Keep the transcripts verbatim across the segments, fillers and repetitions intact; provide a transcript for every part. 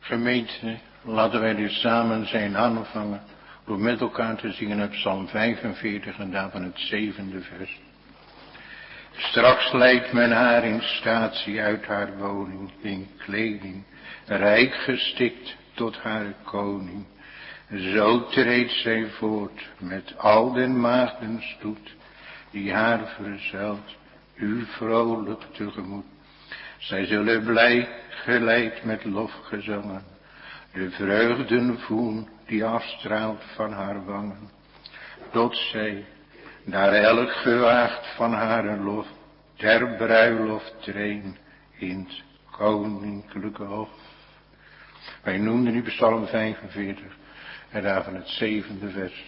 Gemeente, laten wij dus samen zijn aanvangen door met elkaar te zingen uit Psalm vijfenveertig en daarvan het zevende vers. Straks leidt men haar in statie uit haar woning, in kleding, rijk gestikt tot haar koning. Zo treedt zij voort met al den maagden stoet, die haar verzelt, u vrolijk tegemoet. Zij zullen blij geleid met lofgezangen, de vreugden voelen die afstraalt van haar wangen. Tot zij, naar elk gewaagd van haar lof, ter bruiloft treen in het koninklijke hof. Wij noemden nu Psalm vijfenveertig en daarvan het zevende vers.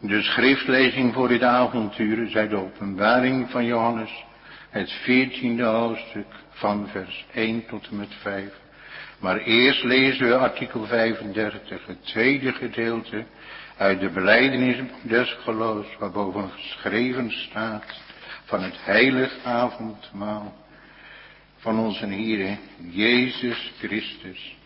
De schriftlezing voor dit avontuur is uit de Openbaring van Johannes, het veertiende hoofdstuk van vers één tot en met vijf. Maar eerst lezen we artikel vijfendertig, het tweede gedeelte uit de belijdenis des geloofs, waarboven geschreven staat van het heilig avondmaal van onze Heer Jezus Christus.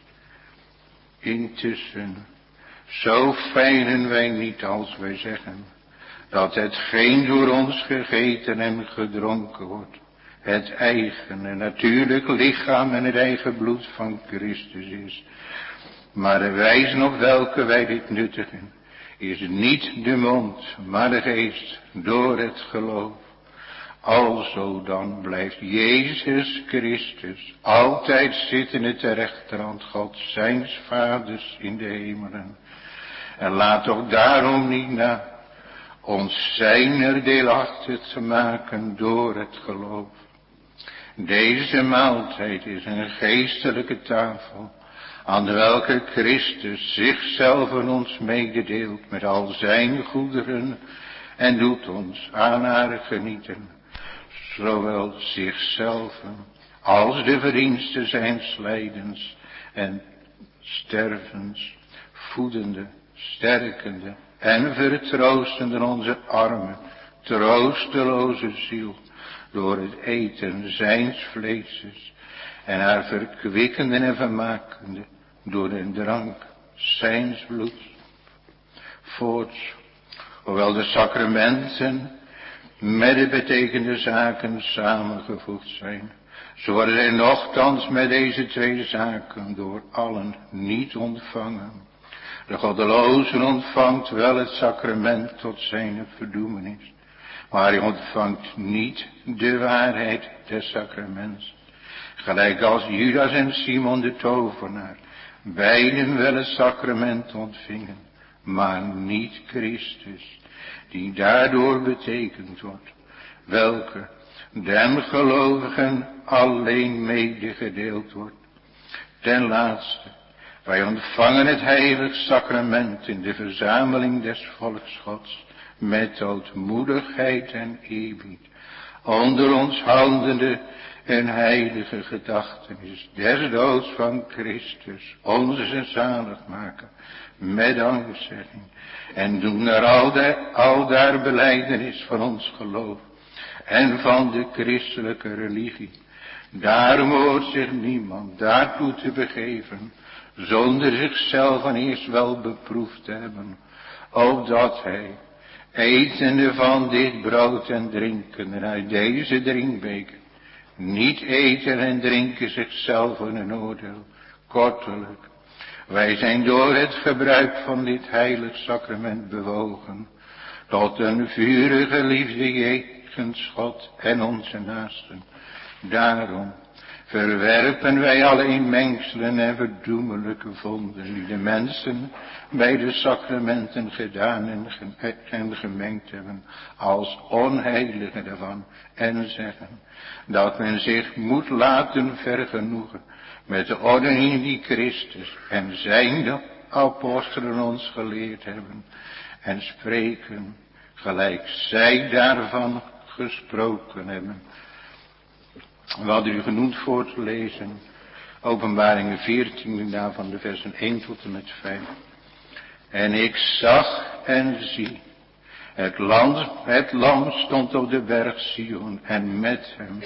Intussen, zo feilen wij niet als wij zeggen, dat hetgeen door ons gegeten en gedronken wordt, het eigen en natuurlijk lichaam en het eigen bloed van Christus is. Maar de wijze op welke wij dit nuttigen, is niet de mond, maar de geest, door het geloof. Alzo dan blijft Jezus Christus altijd zittende ter rechterhand God zijns Vaders in de hemelen. En laat ook daarom niet na ons zijner deelachtig te maken door het geloof. Deze maaltijd is een geestelijke tafel, aan welke Christus zichzelf en ons mededeelt met al zijn goederen en doet ons aan haar genieten, zowel zichzelf als de verdiensten zijns lijdens en stervens, voedende, sterkende en vertroostende onze arme, troosteloze ziel, door het eten zijns vleeses en haar verkwikkende en vermakende door de drank zijns bloeds. Voorts, hoewel de sacramenten met de betekende zaken samengevoegd zijn, zo worden zij nochtans met deze twee zaken door allen niet ontvangen. De goddeloze ontvangt wel het sacrament tot zijn verdoemenis, maar hij ontvangt niet de waarheid des sacraments. Gelijk als Judas en Simon de tovenaar, beiden wel het sacrament ontvingen, maar niet Christus, die daardoor betekend wordt, welke den gelovigen alleen medegedeeld wordt. Ten laatste, wij ontvangen het heilig sacrament in de verzameling des volks Gods, met ootmoedigheid en eerbied, onder ons houdende een heilige gedachtenis des doods van Christus, onze zaligmaker, met dankzegging, en doen er al, de, al daar belijdenis van ons geloof en van de christelijke religie. Daarom hoort zich niemand daartoe te begeven, zonder zichzelf aan eerst wel beproefd te hebben, opdat hij, etende van dit brood en drinken en uit deze drinkbeker, niet eten en drinken zichzelf in een oordeel. Kortelijk, wij zijn door het gebruik van dit heilig sacrament bewogen tot een vurige liefde jegens God en onze naasten. Daarom verwerpen wij alle inmengselen en verdoemelijke vonden die de mensen bij de sacramenten gedaan en, ge- en gemengd hebben, als onheilige daarvan, en zeggen dat men zich moet laten vergenoegen met de ordening die Christus en zijn de apostelen ons geleerd hebben, en spreken gelijk zij daarvan gesproken hebben. We hadden u genoemd voor te lezen, Openbaringen veertien, daarvan de versen één tot en met vijf. En ik zag en zie, het, land, het lam stond op de berg Sion, en met hem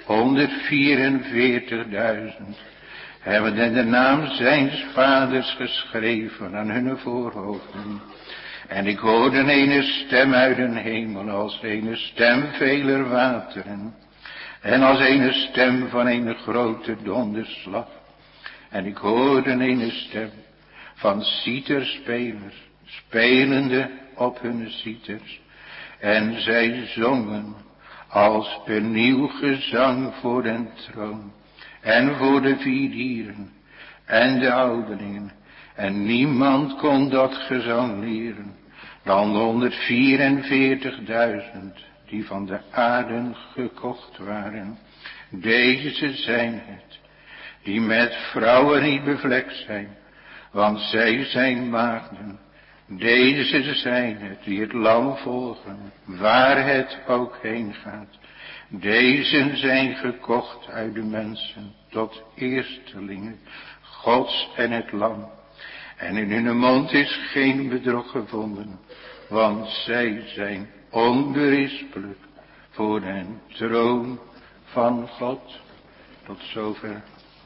honderdvierenveertigduizend, hebben in de naam zijns vaders geschreven aan hun voorhoofden. En ik hoorde een ene stem uit den hemel, als een stem veler wateren, en als een stem van een grote donderslag. En ik hoorde een ene stem van citerspelers, spelende op hun citers. En zij zongen als een nieuw gezang voor den troon, en voor de vier dieren, en de ouderlingen. En niemand kon dat gezang leren, dan honderdvierenveertigduizend, die van de aarde gekocht waren. Deze zijn het, die met vrouwen niet bevlekt zijn, want zij zijn maagden, Deze zijn het die het lam volgen, waar het ook heen gaat. Deze zijn gekocht uit de mensen tot eerstelingen, Gods en het lam. En in hun mond is geen bedrog gevonden, want zij zijn onberispelijk voor de troon van God. Tot zover.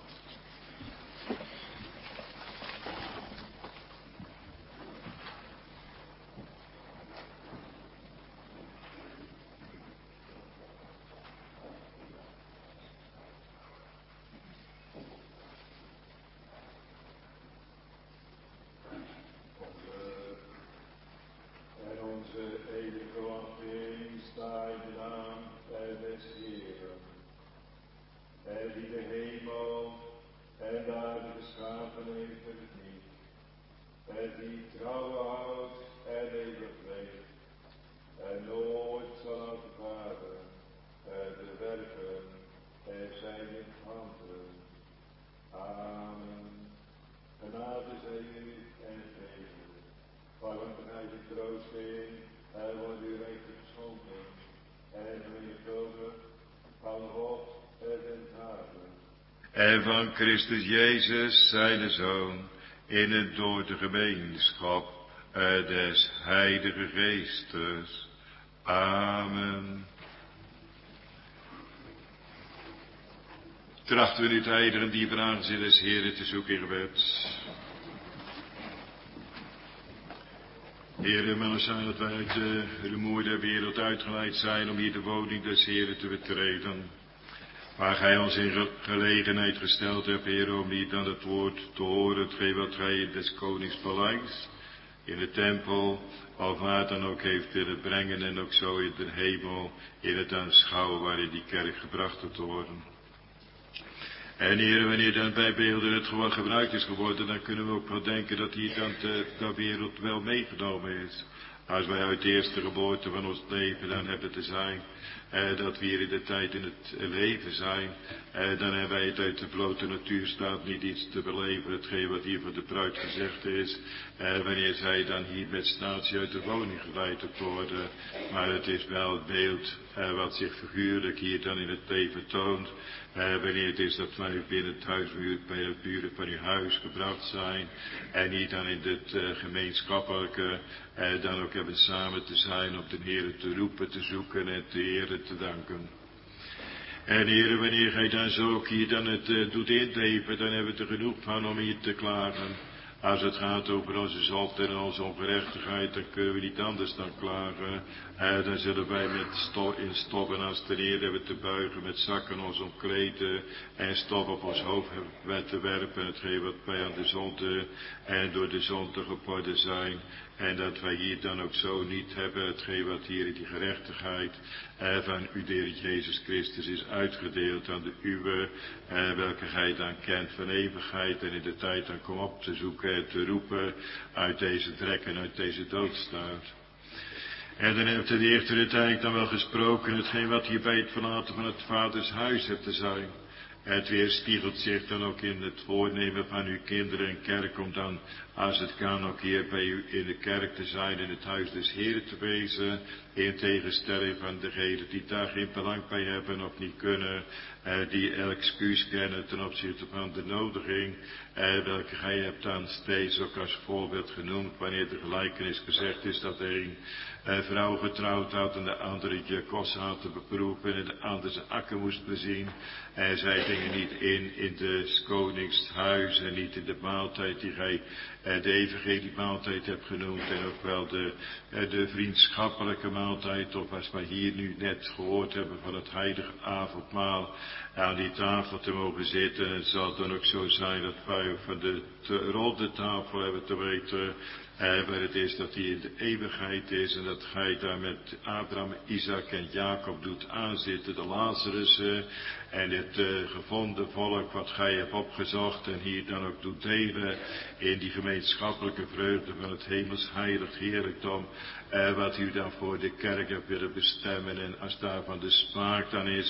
En van Christus Jezus, zijn Zoon, in het door de gemeenschap des Heilige Geestes. Amen. Trachten we nu te heiligen die aangezicht des Heeren te zoeken in gebed. Heere, maar zijn dat wij uit de rumoer der wereld uitgeleid zijn om hier de woning des Heeren te betreden. Waar gij ons in gelegenheid gesteld hebt, Heer, om niet aan het woord te horen, hetgeen wat gij in des konings paleis, in de tempel, of waar dan ook heeft willen brengen, en ook zo in de hemel, in het aanschouwen waarin die kerk gebracht wordt te worden. En Heer, wanneer dan bij beelden het gewoon gebruikt is geworden, dan kunnen we ook wel denken dat hier dan de, de wereld wel meegenomen is. Als wij uit de eerste geboorte van ons leven dan hebben te zijn, eh, dat we hier in de tijd in het leven zijn, eh, dan hebben wij het uit de blote natuur staat niet iets te beleven, hetgeen wat hier voor de bruid gezegd is, eh, wanneer zij dan hier met statie uit de woning geleid worden. Maar het is wel het beeld eh, wat zich figuurlijk hier dan in het leven toont, eh, wanneer het is dat wij binnen het huismuur bij de buren van uw huis gebracht zijn, en niet dan in het uh, gemeenschappelijke, eh, dan ook hebben samen te zijn, om de Heere te roepen, te zoeken en de Heere te danken. En Heere, wanneer gij dan zo ook hier dan het uh, doet indepen, dan hebben we er genoeg van om hier te klagen. Als het gaat over onze zonde en onze ongerechtigheid, dan kunnen we niet anders dan klagen. Eh, dan zullen wij met stof, in stof en als de Heer hebben te buigen, met zakken ons omkleden en stof op ons hoofd hebben te werpen, hetgeen wat wij aan de zonde en door de zonde geworden zijn. En dat wij hier dan ook zo niet hebben, hetgeen wat hier in die gerechtigheid eh, van u, de Heer Jezus Christus, is uitgedeeld aan de uwe, eh, welke gij dan kent van eeuwigheid en in de tijd dan kom op te zoeken en te roepen uit deze drek en uit deze doodstaat. En dan heeft de Heer de tijd dan wel gesproken, hetgeen wat hier bij het verlaten van het vaders huis hebt te zijn. Het weerspiegelt zich dan ook in het voornemen van uw kinderen en kerk, om dan, als het kan, ook hier bij u in de kerk te zijn, in het huis des Heeren te wezen, in tegenstelling van degenen die daar geen belang bij hebben of niet kunnen, eh, die elk excuus kennen ten opzichte van de nodiging, eh, welke gij hebt dan steeds ook als voorbeeld genoemd, wanneer de gelijkenis gezegd is dat er een eh, vrouw getrouwd had en de andere je kost had te beproeven en de andere zijn akker moest bezien. En zij gingen niet in, in de konings huis en niet in de maaltijd die gij eh, de evangelie maaltijd hebt genoemd en ook wel de, eh, de vriendschappelijke maaltijd, of als wij hier nu net gehoord hebben van het heilige avondmaal, aan die tafel te mogen zitten. En het zal dan ook zo zijn dat wij ook van de te, ronde tafel hebben te weten eh, waar het is dat hij in de eeuwigheid is en dat gij daar met Abraham, Isaac en Jacob doet aanzitten, de Lazarus eh, en het uh, gevonden volk wat gij hebt opgezocht en hier dan ook doet delen in die gemeenschappelijke vreugde van het hemels heilig heerlijkdom, uh, wat u dan voor de kerk hebt willen bestemmen. En als daarvan de smaak dan is,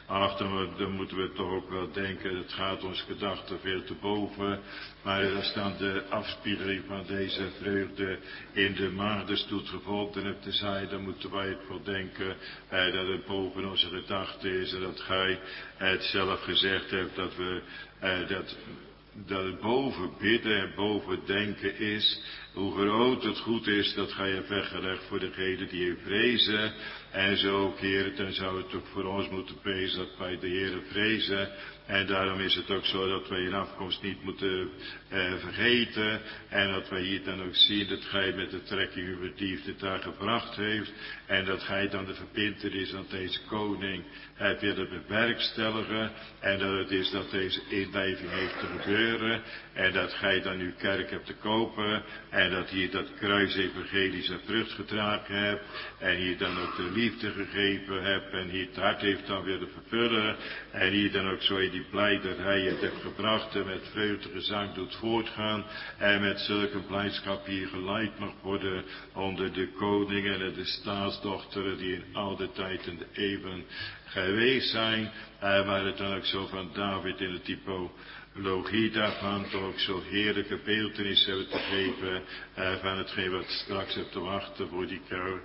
Ach, dan, dan moeten we toch ook wel denken, het gaat ons gedachten veel te boven. Maar als dan de afspiegeling van deze vreugde in de maagdenstoet gevonden hebt te zijn, dan moeten wij het wel denken eh, dat het boven onze gedachten is. En dat gij het zelf gezegd hebt dat we eh, dat... dat het boven bidden en boven denken is, hoe groot het goed is dat gij hebt weggelegd voor degene die je vrezen. En zo ook, Heer, dan zou het ook voor ons moeten wezen dat wij de Heer vrezen. En daarom is het ook zo dat wij in afkomst niet moeten eh, vergeten. En dat wij hier dan ook zien dat gij met de trekking uw verdiefde daar gebracht heeft. En dat gij dan de verbintenis aan deze koning hebt willen bewerkstelligen. En dat het is dat deze inlijving heeft te gebeuren. En dat gij dan uw kerk hebt te kopen. En dat hier dat kruis evangelische vrucht gedragen hebt. En hier dan ook de liefde gegeven hebt. En hier het hart heeft dan willen vervullen. En hier dan ook zo in die blijderij het hebt gebracht. En met vreugdegezang doet voortgaan. En met zulke blijdschap hier geleid mag worden. Onder de koningen en de staatsdochteren die in al de tijd en de eeuwen geweest zijn. En waar het dan ook zo van David in het typologie daarvan toch ook zo heerlijke beeltenis hebben te geven. Eh, van hetgeen wat straks hebt te wachten voor die kerk.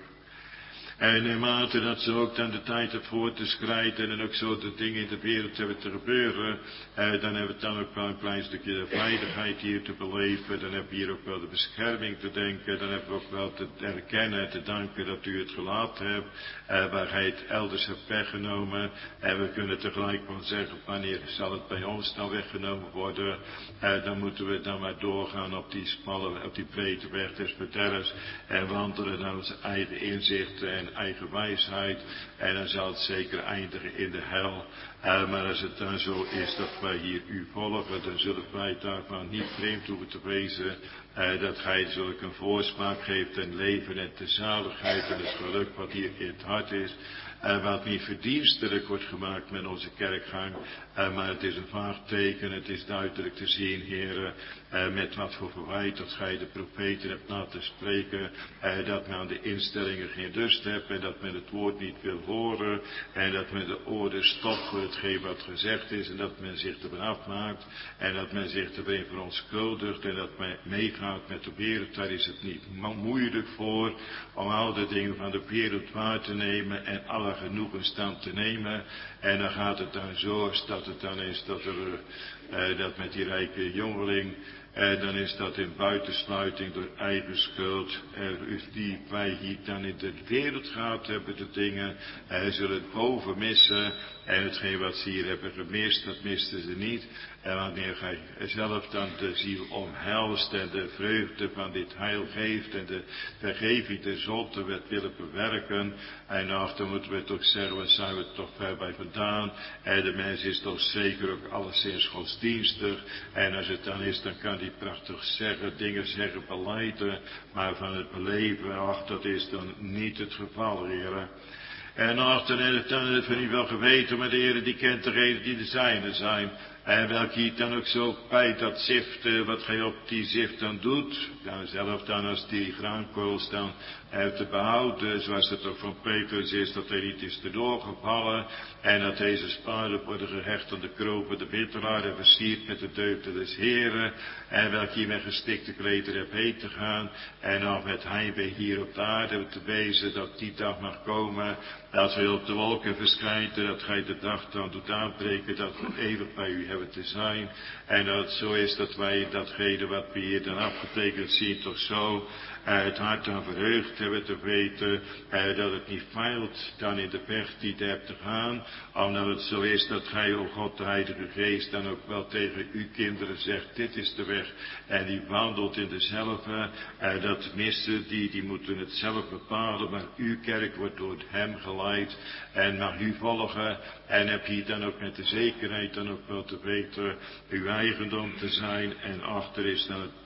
En naarmate dat ze ook dan de tijd hebt voor te schrijden en ook zo de dingen in de wereld hebben te gebeuren, eh, dan hebben we dan ook wel een klein stukje de veiligheid hier te beleven. Dan hebben we hier ook wel de bescherming te denken. Dan hebben we ook wel te erkennen en te danken dat u het gelaten hebt, eh, waar hij het elders hebt weggenomen. En we kunnen tegelijk wel zeggen, wanneer zal het bij ons nou weggenomen worden? Eh, dan moeten we dan maar doorgaan op die smalle, op die brede weg des verderfs en wandelen naar onze eigen inzichten en eigen wijsheid. En dan zal het zeker eindigen in de hel. Uh, maar als het dan zo is dat wij hier u volgen, dan zullen wij daarvan niet vreemd hoeven te wezen. Uh, dat gij zulke een voorsmaak geeft en leven en de zaligheid en het geluk wat hier in het hart is. Uh, wat niet verdienstelijk wordt gemaakt met onze kerkgang. Uh, maar het is een vaag teken, het is duidelijk te zien, heren, uh, met wat voor verwijt dat gij de profeten hebt laten spreken. Uh, dat men aan de instellingen geen lust hebt en dat men het woord niet wil horen. En dat men de oren stopt voor hetgeen wat gezegd is en dat men zich ervan afmaakt. En dat men zich erin verontschuldigt en dat men meegaat met de wereld. Daar is het niet moeilijk voor om al de dingen van de wereld waar te nemen en alle genoegen stand te nemen. En dan gaat het dan zo, dat het dan is dat er, uh, dat met die rijke jongeling, uh, dan is dat in buitensluiting door eigen schuld, uh, die wij hier dan in de wereld gehad hebben, de dingen, uh, zullen het boven missen. En hetgeen wat ze hier hebben gemist, dat misten ze niet. En wanneer gij zelf dan de ziel omhelst en de vreugde van dit heil geeft en de vergeving der zonde werd willen bewerken. En achter moeten we toch zeggen, waar zijn we toch ver bij vandaan. En de mens is toch zeker ook alleszins godsdienstig. En als het dan is, dan kan hij prachtig zeggen, dingen zeggen, beleiden. Maar van het beleven, ach, dat is dan niet het geval, heren. En ach, dan is het dan van u wel geweten, maar de Heer die kent degenen die de zijne zijn. En welke hier dan ook zo bij dat zift, uh, wat gij op die zift dan doet, dan zelf dan als die graankorrels dan uh, te behouden, zoals het ook van Petrus is, dat hij niet is te doorgevallen, en dat deze sparen worden gehecht aan de kropen, de wittelaar en versierd met de deugden des Heren, en welke hier met gestikte kleder hebt heen te gaan, en nog met heimwee hier op de aarde te wezen, dat die dag mag komen, dat wij op de wolken verschijnt, en dat gij de dag dan doet aanbreken, dat we eeuwig bij u hebben te zijn. En dat het zo is dat wij datgene wat we hier dan afgetekend zien, toch zo uh, het hart aan verheugd hebben te weten, uh, dat het niet feilt dan in de weg die je hebt te gaan. Omdat het zo is dat gij, o God, de Heilige Geest, dan ook wel tegen uw kinderen zegt, dit is de weg. En die wandelt in dezelfde, uh, dat missen die, die moeten het zelf bepalen, maar uw kerk wordt door hem geleid en mag u volgen. En heb je dan ook met de zekerheid dan ook wel te weten uw eigendom te zijn. En achter is dan het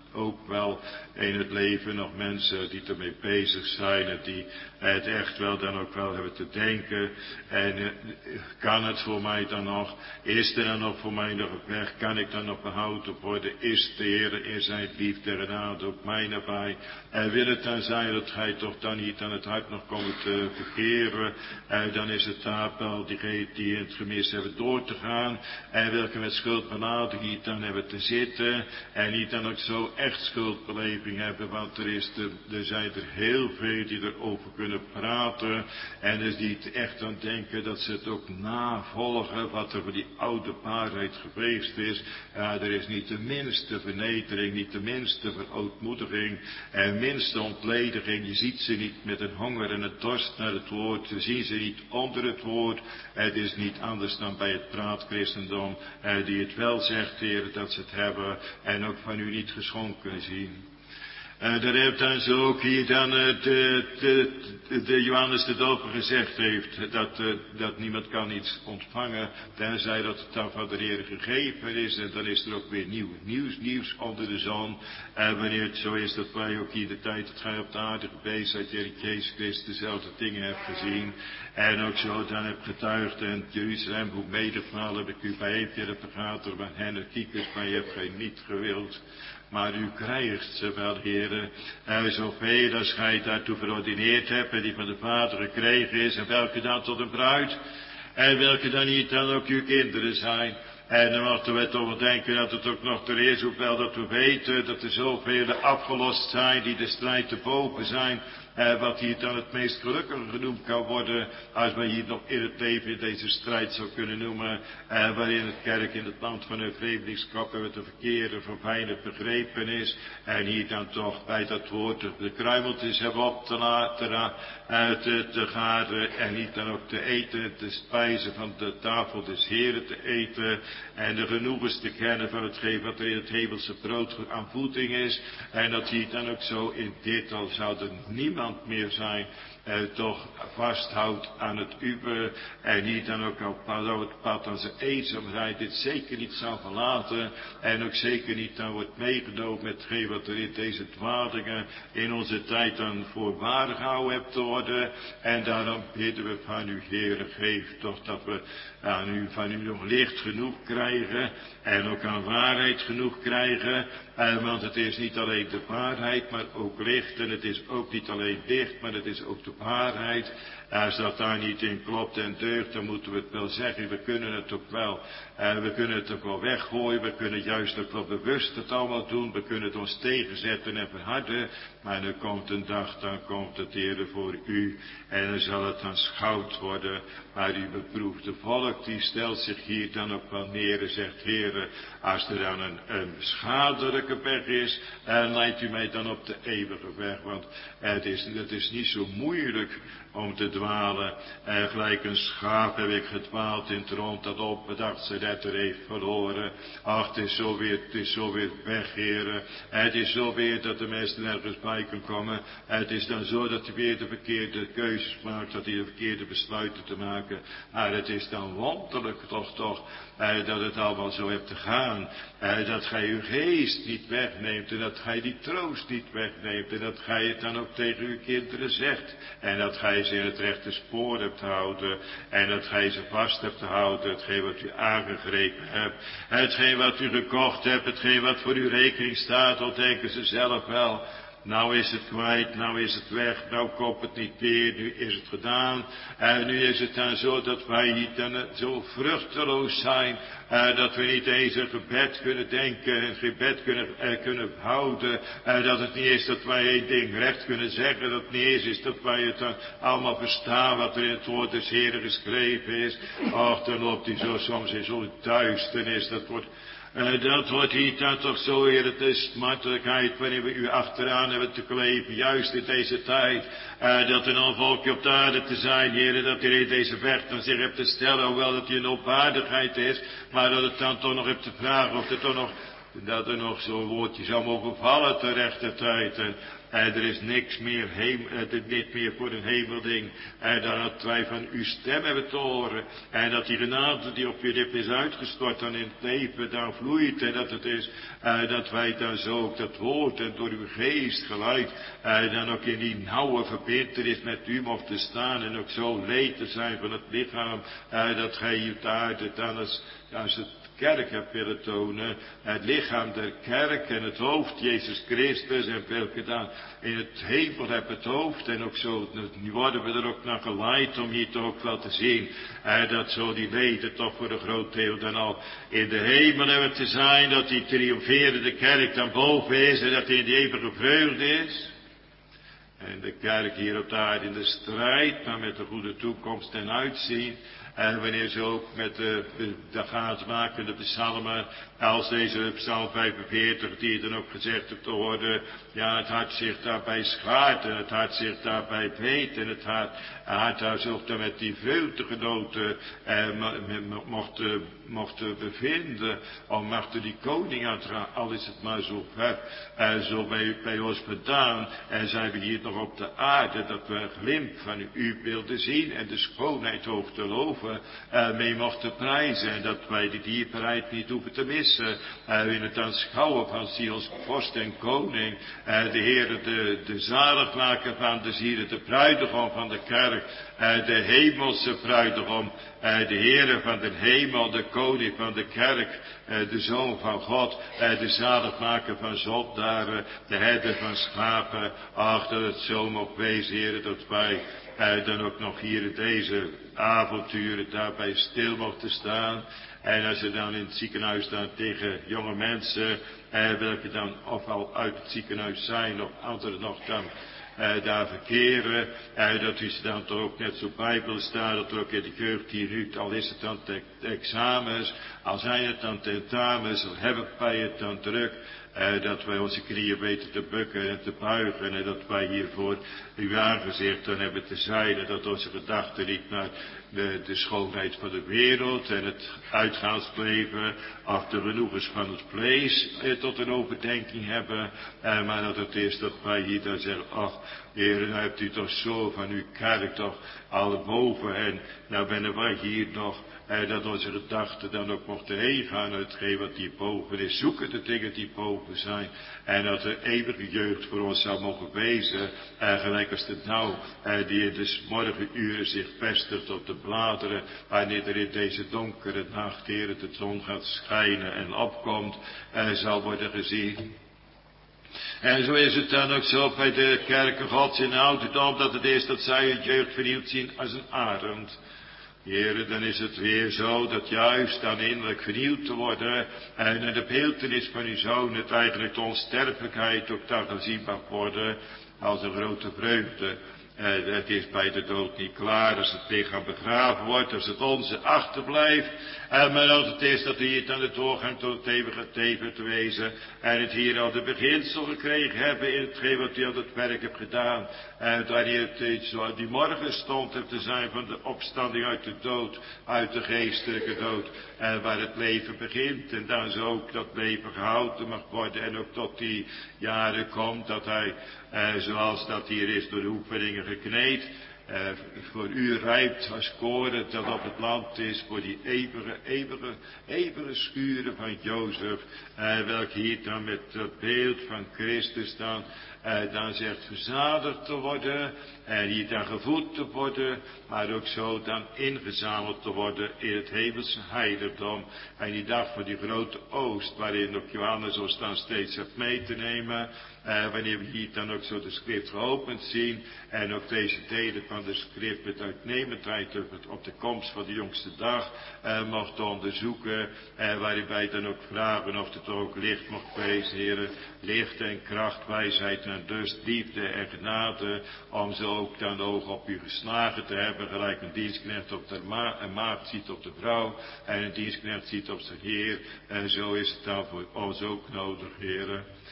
ook wel in het leven nog mensen die ermee bezig zijn en die het echt wel dan ook wel hebben te denken. En uh, kan het voor mij dan nog, is er dan nog voor mij nog een weg, kan ik dan nog behouden worden, is de Heer in zijn liefde en genade ook mij nabij. En wil het dan zijn dat gij toch dan niet aan het hart nog komt te verkeren, uh, dan is het daar wel diegenen die in het gemis hebben door te gaan en welke met schuldbeladen hier dan hebben te zitten en niet dan ook zo echt schuldbeleving hebben, want er, is de, er zijn er heel veel die erover kunnen praten en dus die echt aan denken dat ze het ook navolgen wat er voor die oude waarheid geweest is. Ja, er is niet de minste vernedering, niet de minste verootmoediging en minste ontlediging. Je ziet ze niet met een honger en een dorst naar het woord, je ziet ze niet onder het woord. Het is niet anders dan bij het praatchristendom, eh, die het wel zegt, Heer, dat ze het hebben en ook van u niet geschonken zien. Uh, daar heeft dan zo ook hier dan uh, de, de, de, de Johannes de Doper gezegd heeft, dat, uh, dat niemand kan iets ontvangen, tenzij dat het dan van de Heer gegeven is, en dan is er ook weer nieuw, nieuws, nieuws onder de zon, en uh, wanneer het zo is dat wij ook hier de tijd dat gij op de aarde geweest zijt, Heer Jezus Christus dezelfde dingen hebt gezien, en ook zo dan hebt getuigd, en Jeruzalem, hoe menigmaal heb ik u bij een vergater, maar hen en kiekers, maar je hebt gij niet gewild. Maar u krijgt ze wel, heren, uh, zoveel als gij daartoe verordineerd hebt en die van de Vader gekregen is, en welke dan tot een bruid, en welke dan niet dan ook uw kinderen zijn. En dan mochten we toch wel denken dat het ook nog er is, hoewel dat we weten dat er zoveel afgelost zijn die de strijd te boven zijn. Uh, wat hier dan het meest gelukkige genoemd kan worden, als wij hier nog in het leven in deze strijd zou kunnen noemen, uh, waarin het kerk in het land van hun vreemdelingschap en met de verkeerde verfijnd begrepen is, en hier dan toch bij dat woord de kruimeltjes hebben op te laten, uh, te, te garen, en niet dan ook te eten, te spijzen van de tafel des Heren te eten, en de genoegens te kennen van hetgeen wat er in het hemelse brood aan voeding is, en dat hier dan ook zo in dit al zou er niemand meer zijn, eh, toch vasthoudt aan het uwe, en niet dan ook op het pad aan zijn eenzaamheid dit zeker niet zou verlaten, en ook zeker niet dan wordt meegenomen met hetgeen wat er in deze dwalingen in onze tijd dan voor waar gehouden hebt te worden, en daarom bidden we van u, Heere, geef toch dat we aan u, van u nog licht genoeg krijgen, en ook aan waarheid genoeg krijgen, eh, want het is niet alleen de waarheid, maar ook licht, en het is ook niet alleen licht, maar het is ook de waarheid. Als dat daar niet in klopt en deugt, dan moeten we het wel zeggen, we kunnen het ook wel, uh, we kunnen het ook wel weggooien, we kunnen juist ook wel bewust het allemaal doen, we kunnen het ons tegenzetten en verharden, maar er komt een dag, dan komt het, Heere, voor u, en dan zal het aanschouwd worden, maar uw beproefde volk, die stelt zich hier dan ook wel neer en zegt, Heere, als er dan een, een schadelijke weg is, uh, leidt u mij dan op de eeuwige weg, want uh, het, is, het is niet zo moeilijk om te dwalen. Eh, gelijk een schaap heb ik gedwaald in het rond dat opbedacht zijn retter heeft verloren. Ach, het is zo weer, het is zo weer weg, heren. Het is zo weer dat de mensen nergens bij kan komen. Het is dan zo dat hij weer de verkeerde keuzes maakt, dat hij de verkeerde besluiten te maken. Maar het is dan wonderlijk toch toch, eh, dat het allemaal zo hebt te gaan. Eh, dat gij uw geest niet wegneemt en dat gij die troost niet wegneemt en dat gij het dan ook tegen uw kinderen zegt. En dat gij ze in het rechte spoor hebt te houden. En dat gij ze vast hebt te houden. Hetgeen wat u aangegrepen hebt. Hetgeen wat u gekocht hebt. Hetgeen wat voor uw rekening staat. Dat denken ze zelf wel. Nou is het kwijt, nou is het weg, nou komt het niet meer, nu is het gedaan. En nu is het dan zo dat wij niet dan zo vruchteloos zijn, uh, dat we niet eens een gebed kunnen denken, een gebed kunnen, uh, kunnen houden. Uh, dat het niet is dat wij één ding recht kunnen zeggen, dat het niet eens is dat wij het dan allemaal verstaan wat er in het woord des Heren geschreven is. Och, dan loopt hij zo soms in zo'n duisternis, dat wordt... Uh, dat wordt hier dan toch zo, Heer, het is smartelijkheid wanneer we u achteraan hebben te kleven, juist in deze tijd, uh, dat er nog een volkje op de aarde te zijn, Heer, dat u in deze weg dan zich hebt te stellen, hoewel dat hier een opwaardigheid is, maar dat het dan toch nog hebt te vragen of er toch nog, dat er nog zo'n woordje zou mogen vallen ter rechte tijd. En En er is niks meer, hem, uh, niet meer voor een hemelding. En dan dat wij van uw stem hebben te horen. En dat die genade die op je lip is uitgestort dan in het leven dan vloeit. En dat het is uh, dat wij dan zo ook dat woord en door uw geest geleid. Uh, dan ook in die nauwe verbintenis met u mochten staan. En ook zo leed te zijn van het lichaam. Uh, dat gij hier daar dan als, als het kerk hebt willen tonen, het lichaam der kerk en het hoofd, Jezus Christus, en welke dan in het hemel hebt het hoofd, en ook zo, nu worden we er ook naar geleid om hier toch ook wel te zien, eh, dat zo die leden toch voor een groot deel dan al in de hemel hebben te zijn, dat die triomferende kerk dan boven is, en dat die in die eeuwige vreugde is. En de kerk hier op de aarde in de strijd, maar met de goede toekomst en uitzien. En wanneer ze ook met de, de, de gaatmakende psalmen, als deze psalm vijfenveertig, die dan ook gezegd hebt te worden, ja, het hart zich daarbij schaart en het hart zich daarbij weet en het hart, het hart daar zich dan met die vreugdegenoten eh, mochten, mochten bevinden, om mochten die koning aantragen, al is het maar zo ver, eh, zo bij, bij ons gedaan, en zijn we hier nog op de aarde, dat we een glimp van u wilden zien en de schoonheid hoog te loven. Uh, mee mochten prijzen en dat wij die dierbaarheid niet hoeven te missen. Uh, in het aanschouwen van ziels vorst en koning. Uh, de Heere, de, de zaligmaker van de zielen, de bruidegom van de kerk. Uh, de hemelse bruidegom. Uh, de Heere van de hemel, de koning van de kerk. Uh, de zoon van God. Uh, de zaligmaker van zondaren. De herder van schapen. Ach, dat het zo mag wezen, Heere, dat wij uh, dan ook nog hier in deze avonturen daarbij stil mochten staan. En als ze dan in het ziekenhuis staan tegen jonge mensen, eh, welke dan ofwel uit het ziekenhuis zijn, of anderen nog dan eh, daar verkeren, eh, dat u ze dan toch ook net zo bij wil staan, dat er ook in de jeugd hier nu, al is het dan te, te examens, al zijn het dan tentamens, al hebben wij het dan druk, eh, dat wij onze knieën weten te bukken en te buigen, en dat wij hiervoor uw aangezicht dan hebben te zijn, en dat onze gedachten niet naar de, de schoonheid van de wereld en het uitgaansleven, of de genoegens van het vlees eh, tot een overdenking hebben, eh, maar dat het is dat wij hier dan zeggen, ach, Heer, nou hebt u toch zo van uw kerk toch al boven, en nou ben wij hier nog, eh, dat onze gedachten dan ook mochten heen gaan uit hetgeen wat hier boven is, zoeken de dingen die boven zijn, en dat de eeuwige jeugd voor ons zou mogen wezen, eh, gelijk als de nauw, eh, die in de morgenuren zich vestigt op de bladeren, wanneer er in deze donkere nacht, Heer, de zon gaat schijnen en opkomt, eh, zal worden gezien. En zo is het dan ook zo bij de kerken Gods in de ouderdom, dat het is dat zij hun jeugd vernieuwd zien als een arend. Heren, dan is het weer zo dat juist dan innerlijk vernieuwd te worden en in de beeltenis van uw zoon het eigenlijk de onsterfelijkheid ook dan gezien mag worden als een grote vreugde. Eh, het is bij de dood niet klaar als het lichaam begraven wordt, als het onze achterblijft. Eh, maar als het is dat we hier aan de doorgang tot het eeuwige leven te wezen. En het hier al de beginsel gekregen hebben in hetgeen wat u aan het werk hebt gedaan. En wanneer het zo die morgen stond hebt te zijn van de opstanding uit de dood, uit de geestelijke dood. En waar het leven begint en dan zo ook dat leven gehouden mag worden. En ook tot die jaren komt dat hij, eh, zoals dat hier is door de oefeningen gekneed, eh, voor u rijpt als koren dat op het land is, voor die eeuwige, eeuwige, eeuwige schuren van Jozef, eh, welke hier dan met het beeld van Christus dan, eh, dan zegt verzadigd te worden, en hier dan gevoed te worden, maar ook zo dan ingezameld te worden in het hemelse heiligdom. En die dag van die grote oogst, waarin ook Johannes ons dan steeds hebt mee te nemen, eh, wanneer we hier dan ook zo de schrift geopend zien, en ook deze delen van de schrift met uitnemendheid op de komst van de jongste dag eh, mocht onderzoeken, eh, waarin wij dan ook vragen of het ook licht mocht wezen, heren, licht en kracht, wijsheid en dus liefde en genade, om zo ook dan de ogen op u geslagen te hebben, gelijk een dienstknecht op de ma een maagd ziet op de vrouw, en een dienstknecht ziet op zijn Heer, en zo is het dan voor ons ook nodig, heren.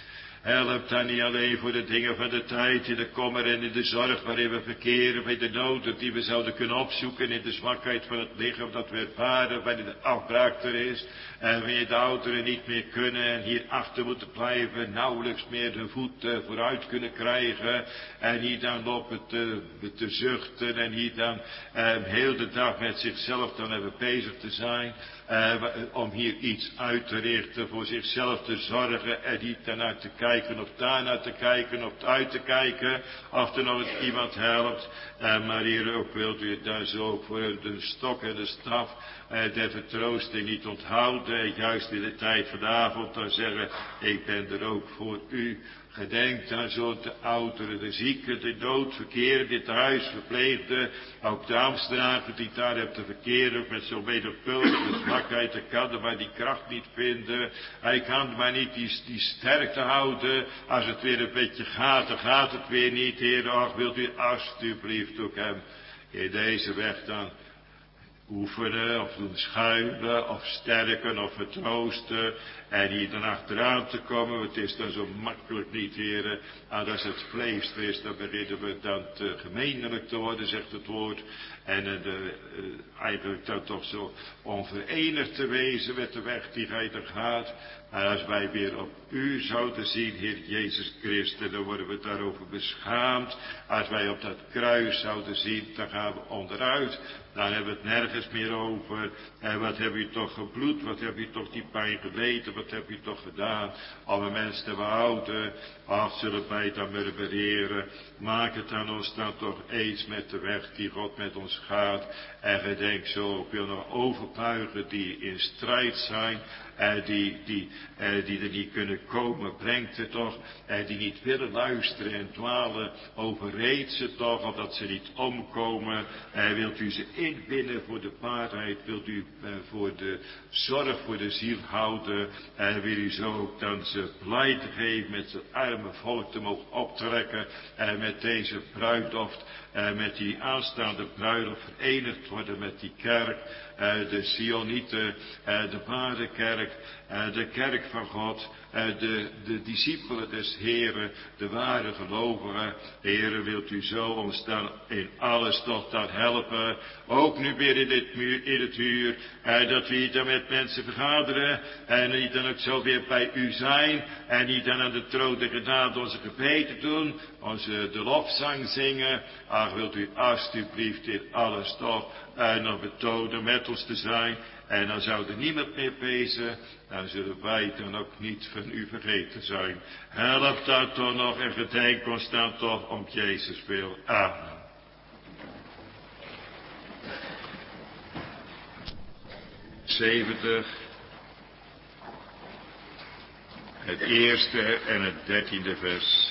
Help dan niet alleen voor de dingen van de tijd, in de kommer en in de zorg waarin we verkeren, bij de noden die we zouden kunnen opzoeken, in de zwakheid van het lichaam dat we ervaren, wanneer de afbraak er is, en wanneer de ouderen niet meer kunnen en hier achter moeten blijven, nauwelijks meer de voet uh, vooruit kunnen krijgen, en hier dan lopen te, te zuchten, en hier dan uh, heel de dag met zichzelf dan hebben bezig te zijn, uh, om hier iets uit te richten, voor zichzelf te zorgen, en niet daarnaar te kijken, of daarnaar te kijken, of uit te kijken, of er nog eens iemand helpt. Uh, maar hier ook wilt u daar zo voor de stok en de staf uh, der vertroosting niet onthouden, juist in de tijd van de avond dan zeggen, ik ben er ook voor u. Gedenk aan zo de ouderen, de zieken, de doodverkeren, dit huis verpleegden, ook de Amsterdam die daar hebt te verkeren, met zo'n menigvuldige zwakheid, hij kan er maar die kracht niet vinden, hij kan maar niet die, die sterkte houden, als het weer een beetje gaat, dan gaat het weer niet, Heer, ach, wilt u alstublieft ook hem in deze weg dan oefenen, of doen schuilen, of sterken, of vertroosten, en hier dan achteraan te komen, want het is dan zo makkelijk niet, heren, en als het vlees er is, dan beginnen we dan te gemeenelijk te worden, zegt het woord, en uh, de, uh, eigenlijk dan toch zo onverenigd te wezen met de weg die gij er gaat. Maar als wij weer op u zouden zien, Heer Jezus Christus, dan worden we daarover beschaamd. Als wij op dat kruis zouden zien, dan gaan we onderuit. Dan hebben we het nergens meer over. En wat heb u toch gebloed, wat heb u toch die pijn geleden, wat heb u toch gedaan om een mens te behouden. Ach, zullen wij dan murmureren. Maak het aan ons dan toch eens met de weg die God met ons gaat. En gedenk zo, ik wil nog overtuigen die in strijd zijn. En die, die, eh, die er niet kunnen komen, brengt het toch. En die niet willen luisteren en dwalen, overreed ze toch, opdat ze niet omkomen. En wilt u ze inwinnen voor de waarheid, wilt u eh, voor de zorg voor de ziel houden. En wil u zo ook dan ze blij te geven met zijn arme volk te mogen optrekken. En met deze bruiloft, en met die aanstaande bruiloft verenigd worden met die kerk. Uh, de Sionieten, uh, de ware kerk, uh, de kerk van God, uh, de, de discipelen des Heren, de ware gelovigen. Heren, wilt u zo ons dan in alles toch dan helpen, ook nu weer in, dit muur, in het uur, uh, dat we hier dan met mensen vergaderen, en niet dan ook zo weer bij u zijn, en niet dan aan de troon der genade onze gebeden doen, onze de lofzang zingen. Ach, wilt u alstublieft in alles toch en nog betonen met ons te zijn. En dan zou er niemand meer wezen. Dan zullen wij dan ook niet van u vergeten zijn. Help dat toch nog en gedenk ons dan toch om Jezus wil. Amen. zeventig. Het eerste en het dertiende vers.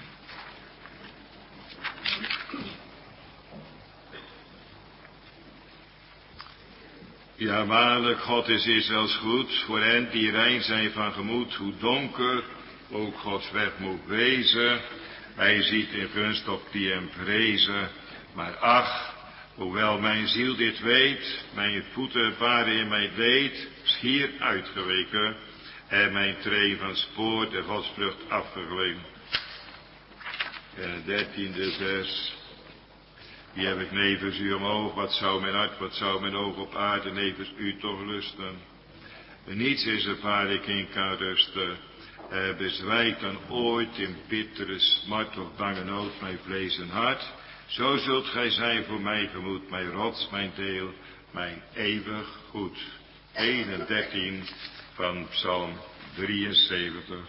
Ja, waarlijk, God is Israëls goed, voor hen die rein zijn van gemoed, hoe donker ook Gods weg moet wezen. Hij ziet in gunst op die hem vrezen. Maar ach, hoewel mijn ziel dit weet, mijn voeten waren in mijn leed, schier uitgeweken, en mijn tree van spoor de godsvrucht afgegleden. En het dertiende vers. Die heb ik nevens u omhoog, wat zou mijn hart, wat zou mijn oog op aarde nevens u toch lusten. Niets is er waar ik in kan rusten, er bezwijkt dan ooit in bittere smart of bange nood mijn vlees en hart. Zo zult gij zijn voor mijn gemoed, mijn rots, mijn deel, mijn eeuwig goed. een en dertien van Psalm drieënzeventig.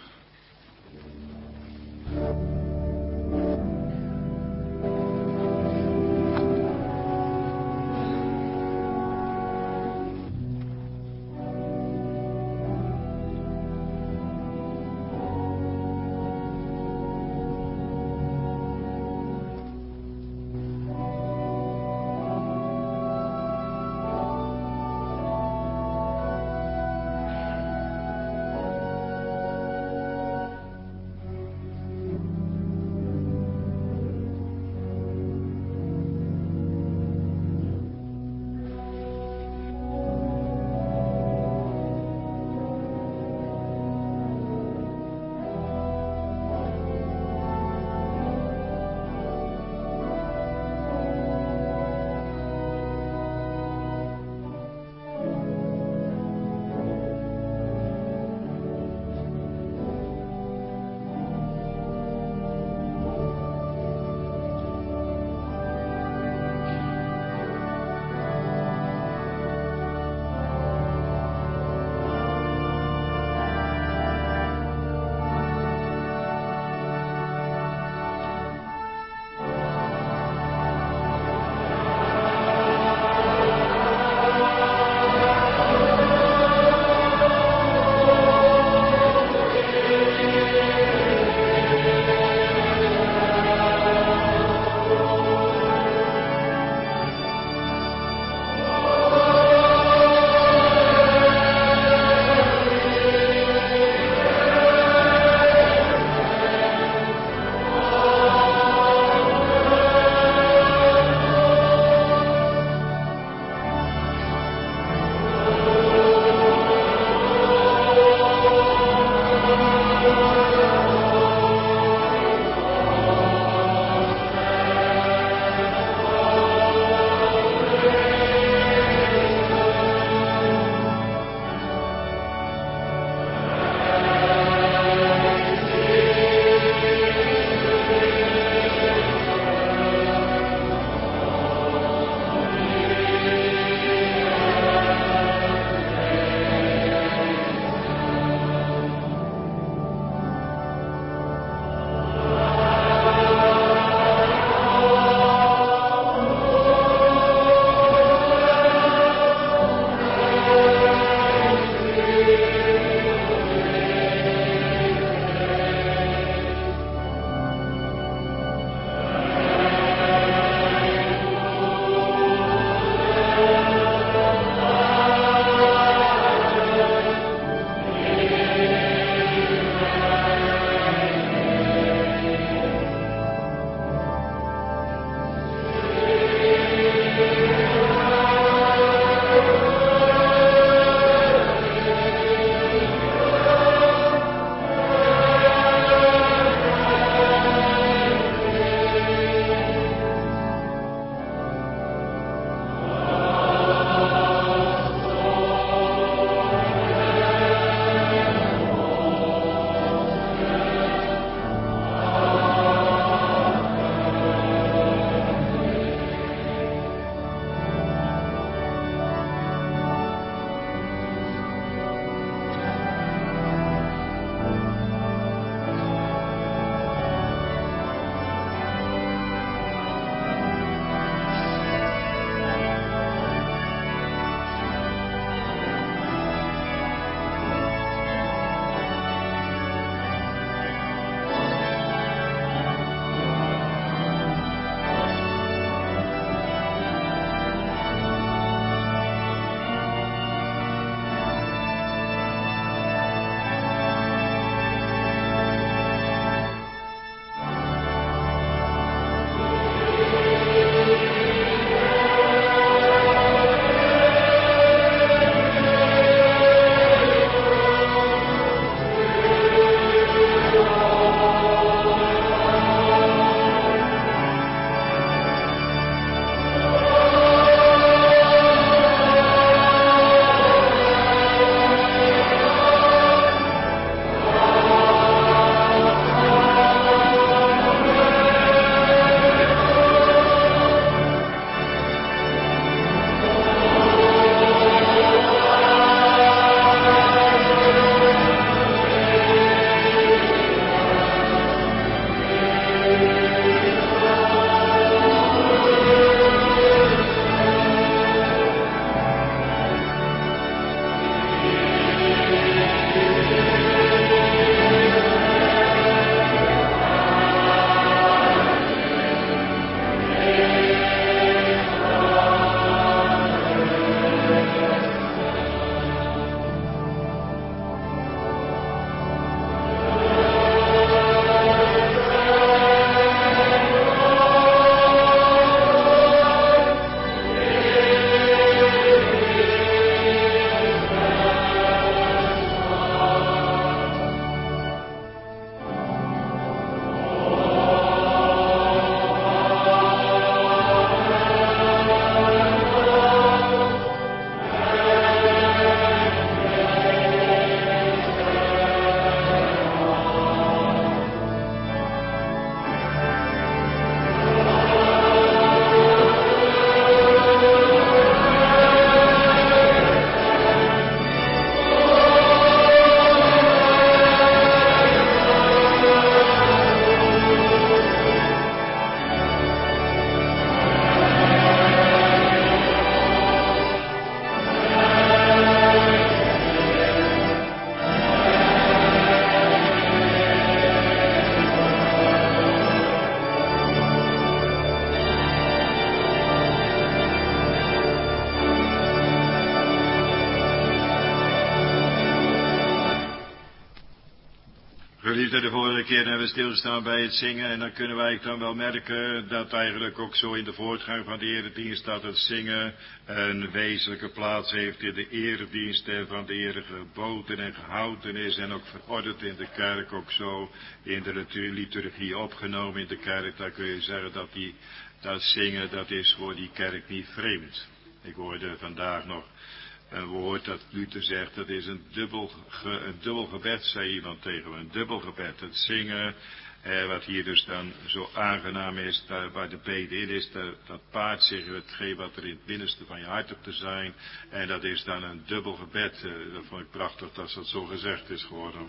Geliefde, de vorige keer hebben we stilgestaan bij het zingen en dan kunnen wij dan wel merken dat eigenlijk ook zo in de voortgang van de eredienst dat het zingen een wezenlijke plaats heeft in de eredienst en van de Heer geboden en gehouden is en ook verordend in de kerk, ook zo in de liturgie opgenomen in de kerk. Dan kun je zeggen dat die, dat zingen, dat is voor die kerk niet vreemd. Ik hoorde vandaag nog een woord dat Luther zegt, dat is een dubbel, ge, een dubbel gebed, zei iemand tegen me, een dubbel gebed. Het zingen, eh, wat hier dus dan zo aangenaam is, daar, waar de bede in is, dat, dat paart zich hetgeen wat er in het binnenste van je hart op te zijn. En dat is dan een dubbel gebed. Eh, dat vond ik prachtig dat dat zo gezegd is geworden.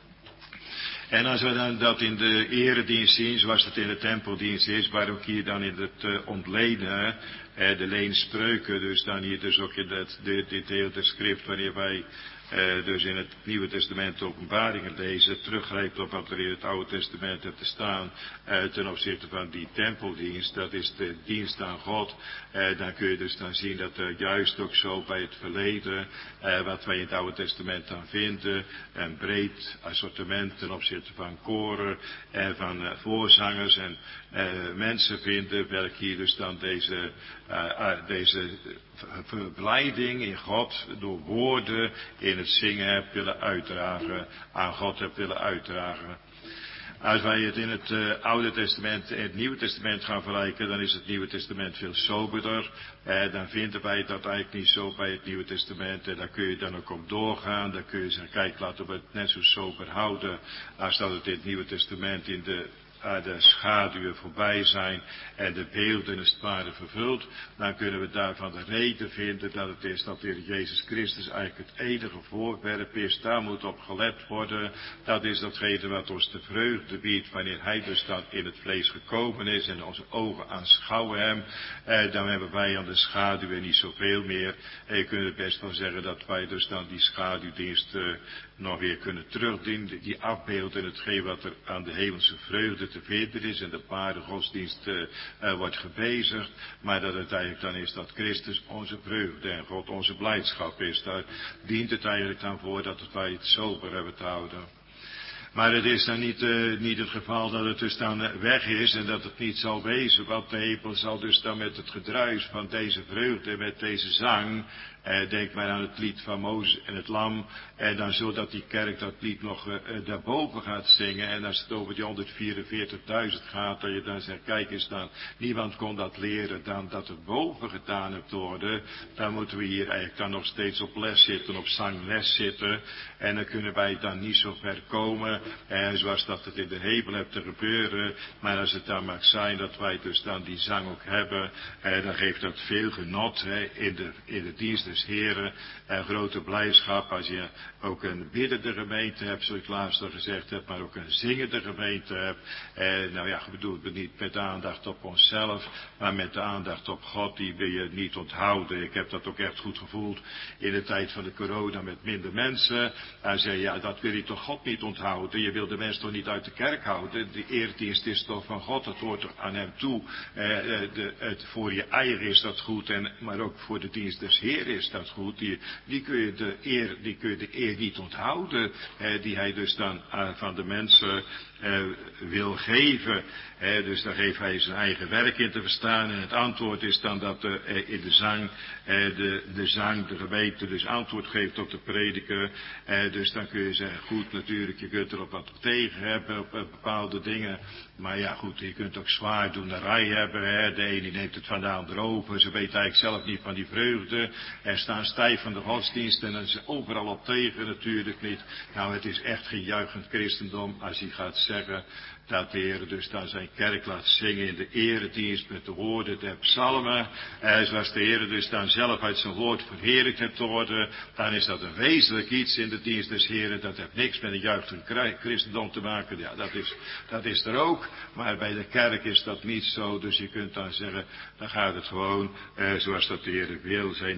En als we dan dat in de eredienst zien, zoals het in de tempeldienst is, waar ook hier dan in het uh, ontleden, uh, de leenspreuken, dus dan hier dus ook in dat, de, dit hele schrift, wanneer wij uh, dus in het Nieuwe Testament openbaringen lezen, teruggrijpt op wat er in het Oude Testament hebt te staan, uh, ten opzichte van die tempeldienst, dat is de dienst aan God. Uh, dan kun je dus dan zien dat er juist ook zo bij het verleden, uh, wat wij in het Oude Testament dan vinden, een breed assortiment ten opzichte van koren en van uh, voorzangers en uh, mensen vinden, welke hier dus dan deze, uh, uh, deze verblijding in God door woorden in het zingen hebt willen uitdragen, aan God hebt willen uitdragen. Als wij het in het uh, Oude Testament en het Nieuwe Testament gaan vergelijken, dan is het Nieuwe Testament veel soberder. Eh, dan vinden wij dat eigenlijk niet zo bij het Nieuwe Testament. En daar kun je dan ook op doorgaan. Dan kun je zeggen, kijk, laten we het net zo sober houden als dat het in het Nieuwe Testament in de Uh, de schaduwen voorbij zijn en de beelden als het ware vervuld, dan kunnen we daarvan de reden vinden dat het is dat de Heer Jezus Christus eigenlijk het enige voorwerp is. Daar moet op gelet worden. Dat is datgene wat ons de vreugde biedt wanneer Hij dus dan in het vlees gekomen is en onze ogen aanschouwen Hem. Eh, dan hebben wij aan de schaduwen niet zoveel meer. En je kunt het best wel zeggen dat wij dus dan die schaduwdienst uh, nog weer kunnen terugdienen. Die afbeelden hetgeen wat er aan de hemelse vreugde te vinden is en de paardengodsdienst uh, uh, wordt gebezigd, maar dat het eigenlijk dan is dat Christus onze vreugde en God onze blijdschap is. Daar dient het eigenlijk dan voor dat wij het sober hebben te houden. Maar het is dan niet, uh, niet het geval dat het dus dan weg is en dat het niet zal wezen, want de hemel zal dus dan met het gedruis van deze vreugde, met deze zang, eh, denk maar aan het lied van Mozes en het Lam, en dan zodat die kerk dat lied nog uh, daarboven gaat zingen, en als het over die honderdvierenveertigduizend gaat, dat je dan zegt, kijk eens dan, niemand kon dat leren dan dat het boven gedaan hebt worden, dan moeten we hier eigenlijk dan nog steeds op les zitten, op zangles zitten, en dan kunnen wij dan niet zo ver komen, eh, zoals dat het in de hemel hebt te gebeuren, maar als het dan mag zijn dat wij dus dan die zang ook hebben, eh, dan geeft dat veel genot hè, in, de, in de dienst des Heren, en grote blijdschap als je ook een biddende gemeente hebt, zoals ik laatst al gezegd heb, maar ook een zingende gemeente hebt. Eh, nou ja, ik bedoel het niet met de aandacht op onszelf, maar met de aandacht op God, die wil je niet onthouden. Ik heb dat ook echt goed gevoeld in de tijd van de corona met minder mensen. Hij zei, ja, dat wil je toch God niet onthouden. Je wil de mensen toch niet uit de kerk houden. De eerdienst is toch van God, dat hoort toch aan hem toe. Eh, de, het, voor je eigen is dat goed, en, maar ook voor de dienst des Heer is dat goed. Die, die kun je de eer, die kun je de eer niet onthouden, eh, die hij dus dan uh, van de mensen uh, wil geven. Eh, dus daar geeft hij zijn eigen werk in te verstaan. En het antwoord is dan dat uh, in de zang, uh, de, de zang, de gemeente dus antwoord geeft op de prediker. Uh, dus dan kun je zeggen, goed natuurlijk, je kunt er op wat tegen hebben, op uh, bepaalde dingen. Maar ja goed, je kunt ook zwaardoenerij hebben. Hè. De ene neemt het van de ander over. Ze weten eigenlijk zelf niet van die vreugde. Er staan stijf van de godsdienst en dan is overal op tegen natuurlijk niet. Nou, het is echt geen juichend christendom als hij gaat zeggen dat de Heer dus dan zijn kerk laat zingen in de eredienst met de woorden der psalmen. En zoals de Heer dus dan zelf uit zijn woord verheerlijkt hebt te worden, dan is dat een wezenlijk iets in de dienst des Heeren. Dat heeft niks met een juichend christendom te maken. Ja, dat is, dat is er ook. Maar bij de kerk is dat niet zo. Dus je kunt dan zeggen, dan gaat het gewoon eh, zoals dat de Heer wil. Zijn naam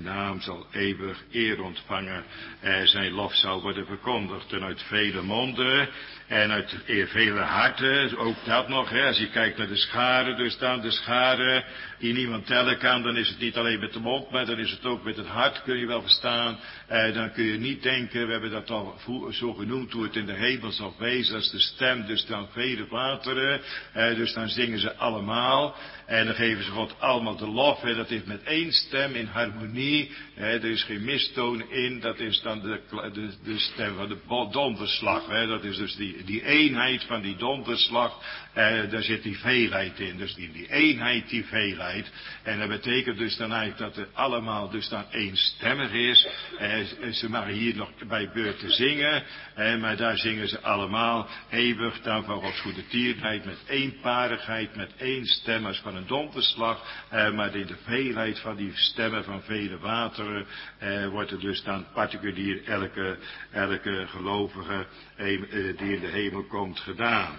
zal eeuwig eer ontvangen. Eh, zijn lof zal worden verkondigd en uit vele monden en uit vele harten, ook dat nog, hè, als je kijkt naar de scharen, dus dan de scharen die niemand tellen kan, dan is het niet alleen met de mond, maar dan is het ook met het hart, kun je wel verstaan. Eh, dan kun je niet denken, we hebben dat al zo genoemd, hoe het in de hemel zal wezen, als de stem, dus dan vele wateren, eh, dus dan zingen ze allemaal. En dan geven ze God allemaal de lof. Hè. Dat is met één stem in harmonie. Hè. Er is geen mistoon in. Dat is dan de, de, de stem van de donderslag. Hè. Dat is dus die, die eenheid van die donderslag. Eh, daar zit die veelheid in. Dus die, die eenheid, die veelheid. En dat betekent dus dan eigenlijk dat het allemaal dus dan eenstemmig is. Eh, ze mogen hier nog bij beurten zingen. Eh, maar daar zingen ze allemaal eeuwig dan van Gods goede tierenheid. Met eenparigheid, met één stem als van een donderslag, eh, maar in de veelheid van die stemmen van vele wateren eh, wordt er dus dan particulier elke, elke gelovige eh, die in de hemel komt gedaan.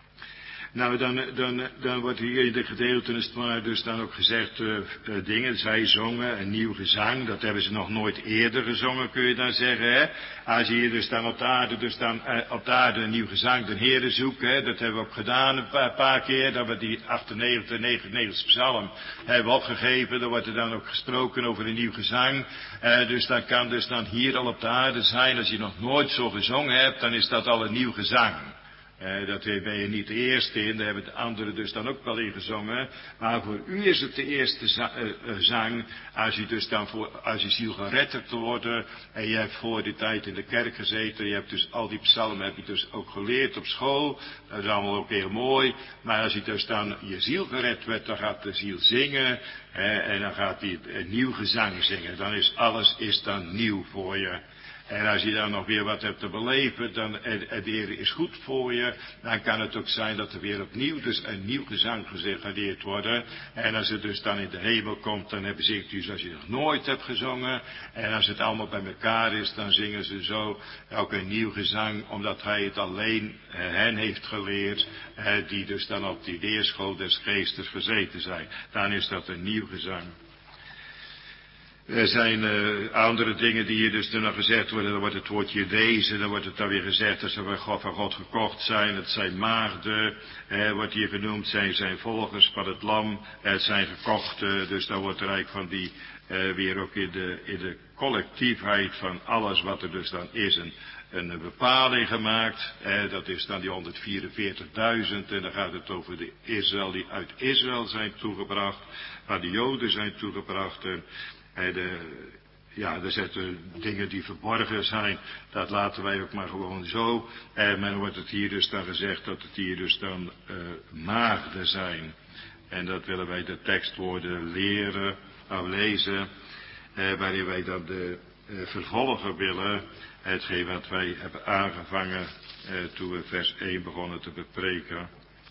Nou, dan, dan, dan wordt hier in de gedeeltenis dus dan ook gezegd uh, uh, dingen. Zij zongen een nieuw gezang. Dat hebben ze nog nooit eerder gezongen, kun je dan zeggen. Hè? Als je hier dus dan op de aarde, dus dan uh, op de aarde een nieuw gezang de Heere zoeken. Hè? Dat hebben we ook gedaan een paar, paar keer. Dat we die achtennegentigste, negenennegentigste psalm hebben opgegeven. Dan wordt er dan ook gesproken over een nieuw gezang. Uh, dus dat kan dus dan hier al op de aarde zijn. Als je nog nooit zo gezongen hebt, dan is dat al een nieuw gezang. Uh, dat ben je niet de eerste in, daar hebben de anderen dus dan ook wel in gezongen. Maar voor u is het de eerste za uh, uh, zang, als je dus dan voor, als je ziel gered hebt te worden, en je hebt voor die tijd in de kerk gezeten, je hebt dus al die psalmen heb je dus ook geleerd op school, dat is allemaal ook heel mooi. Maar als je dus dan je ziel gered werd, dan gaat de ziel zingen, uh, en dan gaat hij een nieuw gezang zingen. Dan is alles is dan nieuw voor je. En als je dan nog weer wat hebt te beleven, dan, en, en de Heer is goed voor je, dan kan het ook zijn dat er weer opnieuw dus een nieuw gezang geleerd wordt. En als het dus dan in de hemel komt, dan hebben ze dus als je nog nooit hebt gezongen. En als het allemaal bij elkaar is, dan zingen ze zo ook een nieuw gezang, omdat hij het alleen eh, hen heeft geleerd, eh, die dus dan op die leerschool des geestes gezeten zijn. Dan is dat een nieuw gezang. Er zijn uh, andere dingen die hier dus dan nog gezegd worden. Dan wordt het woordje wezen, dan wordt het dan weer gezegd dat ze van God, van God gekocht zijn. Het zijn maagden, eh, wordt hier genoemd, zijn zijn volgers van het lam. Het zijn gekochten, dus dan wordt er eigenlijk van die uh, weer ook in de, in de collectiefheid van alles wat er dus dan is een, een bepaling gemaakt. Eh, dat is dan die honderdvierenveertigduizend en dan gaat het over de Israël die uit Israël zijn toegebracht, waar de Joden zijn toegebracht. En, En de, ja, er zitten dingen die verborgen zijn, dat laten wij ook maar gewoon zo. En men wordt het hier dus dan gezegd dat het hier dus dan uh, maagden zijn. En dat willen wij de tekstwoorden leren, of lezen, eh, waarin wij dan de uh, vervolgen willen, hetgeen wat wij hebben aangevangen uh, toen we vers één begonnen te bepreken.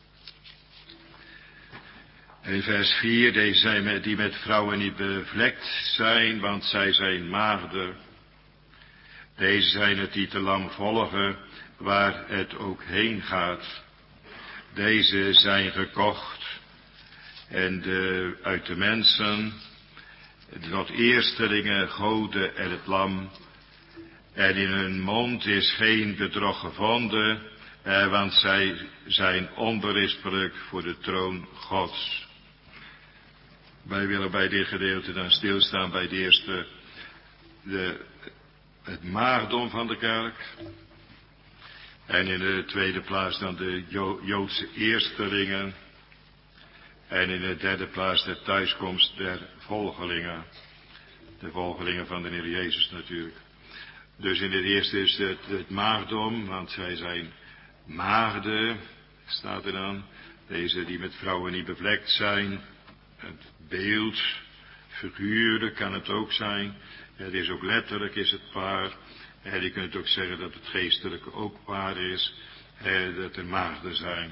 In vers vier, deze zijn met, die met vrouwen niet bevlekt zijn, want zij zijn maagden. Deze zijn het die te lam volgen, waar het ook heen gaat. Deze zijn gekocht en de, uit de mensen, tot eerstelingen, goden en het lam. En in hun mond is geen bedrog gevonden, eh, want zij zijn onberispelijk voor de troon Gods. Wij willen bij dit gedeelte dan stilstaan bij de eerste, de, het maagdom van de kerk. En in de tweede plaats dan de jo Joodse eerstelingen. En in de derde plaats de thuiskomst der volgelingen. De volgelingen van de Heer Jezus natuurlijk. Dus in het eerste is het, het maagdom, want zij zijn maagden, staat er dan. Deze die met vrouwen niet bevlekt zijn. Het beeld, figuren kan het ook zijn. Het is ook letterlijk is het waar. En je kunt ook zeggen dat het geestelijke ook waar is. En dat er maagden zijn.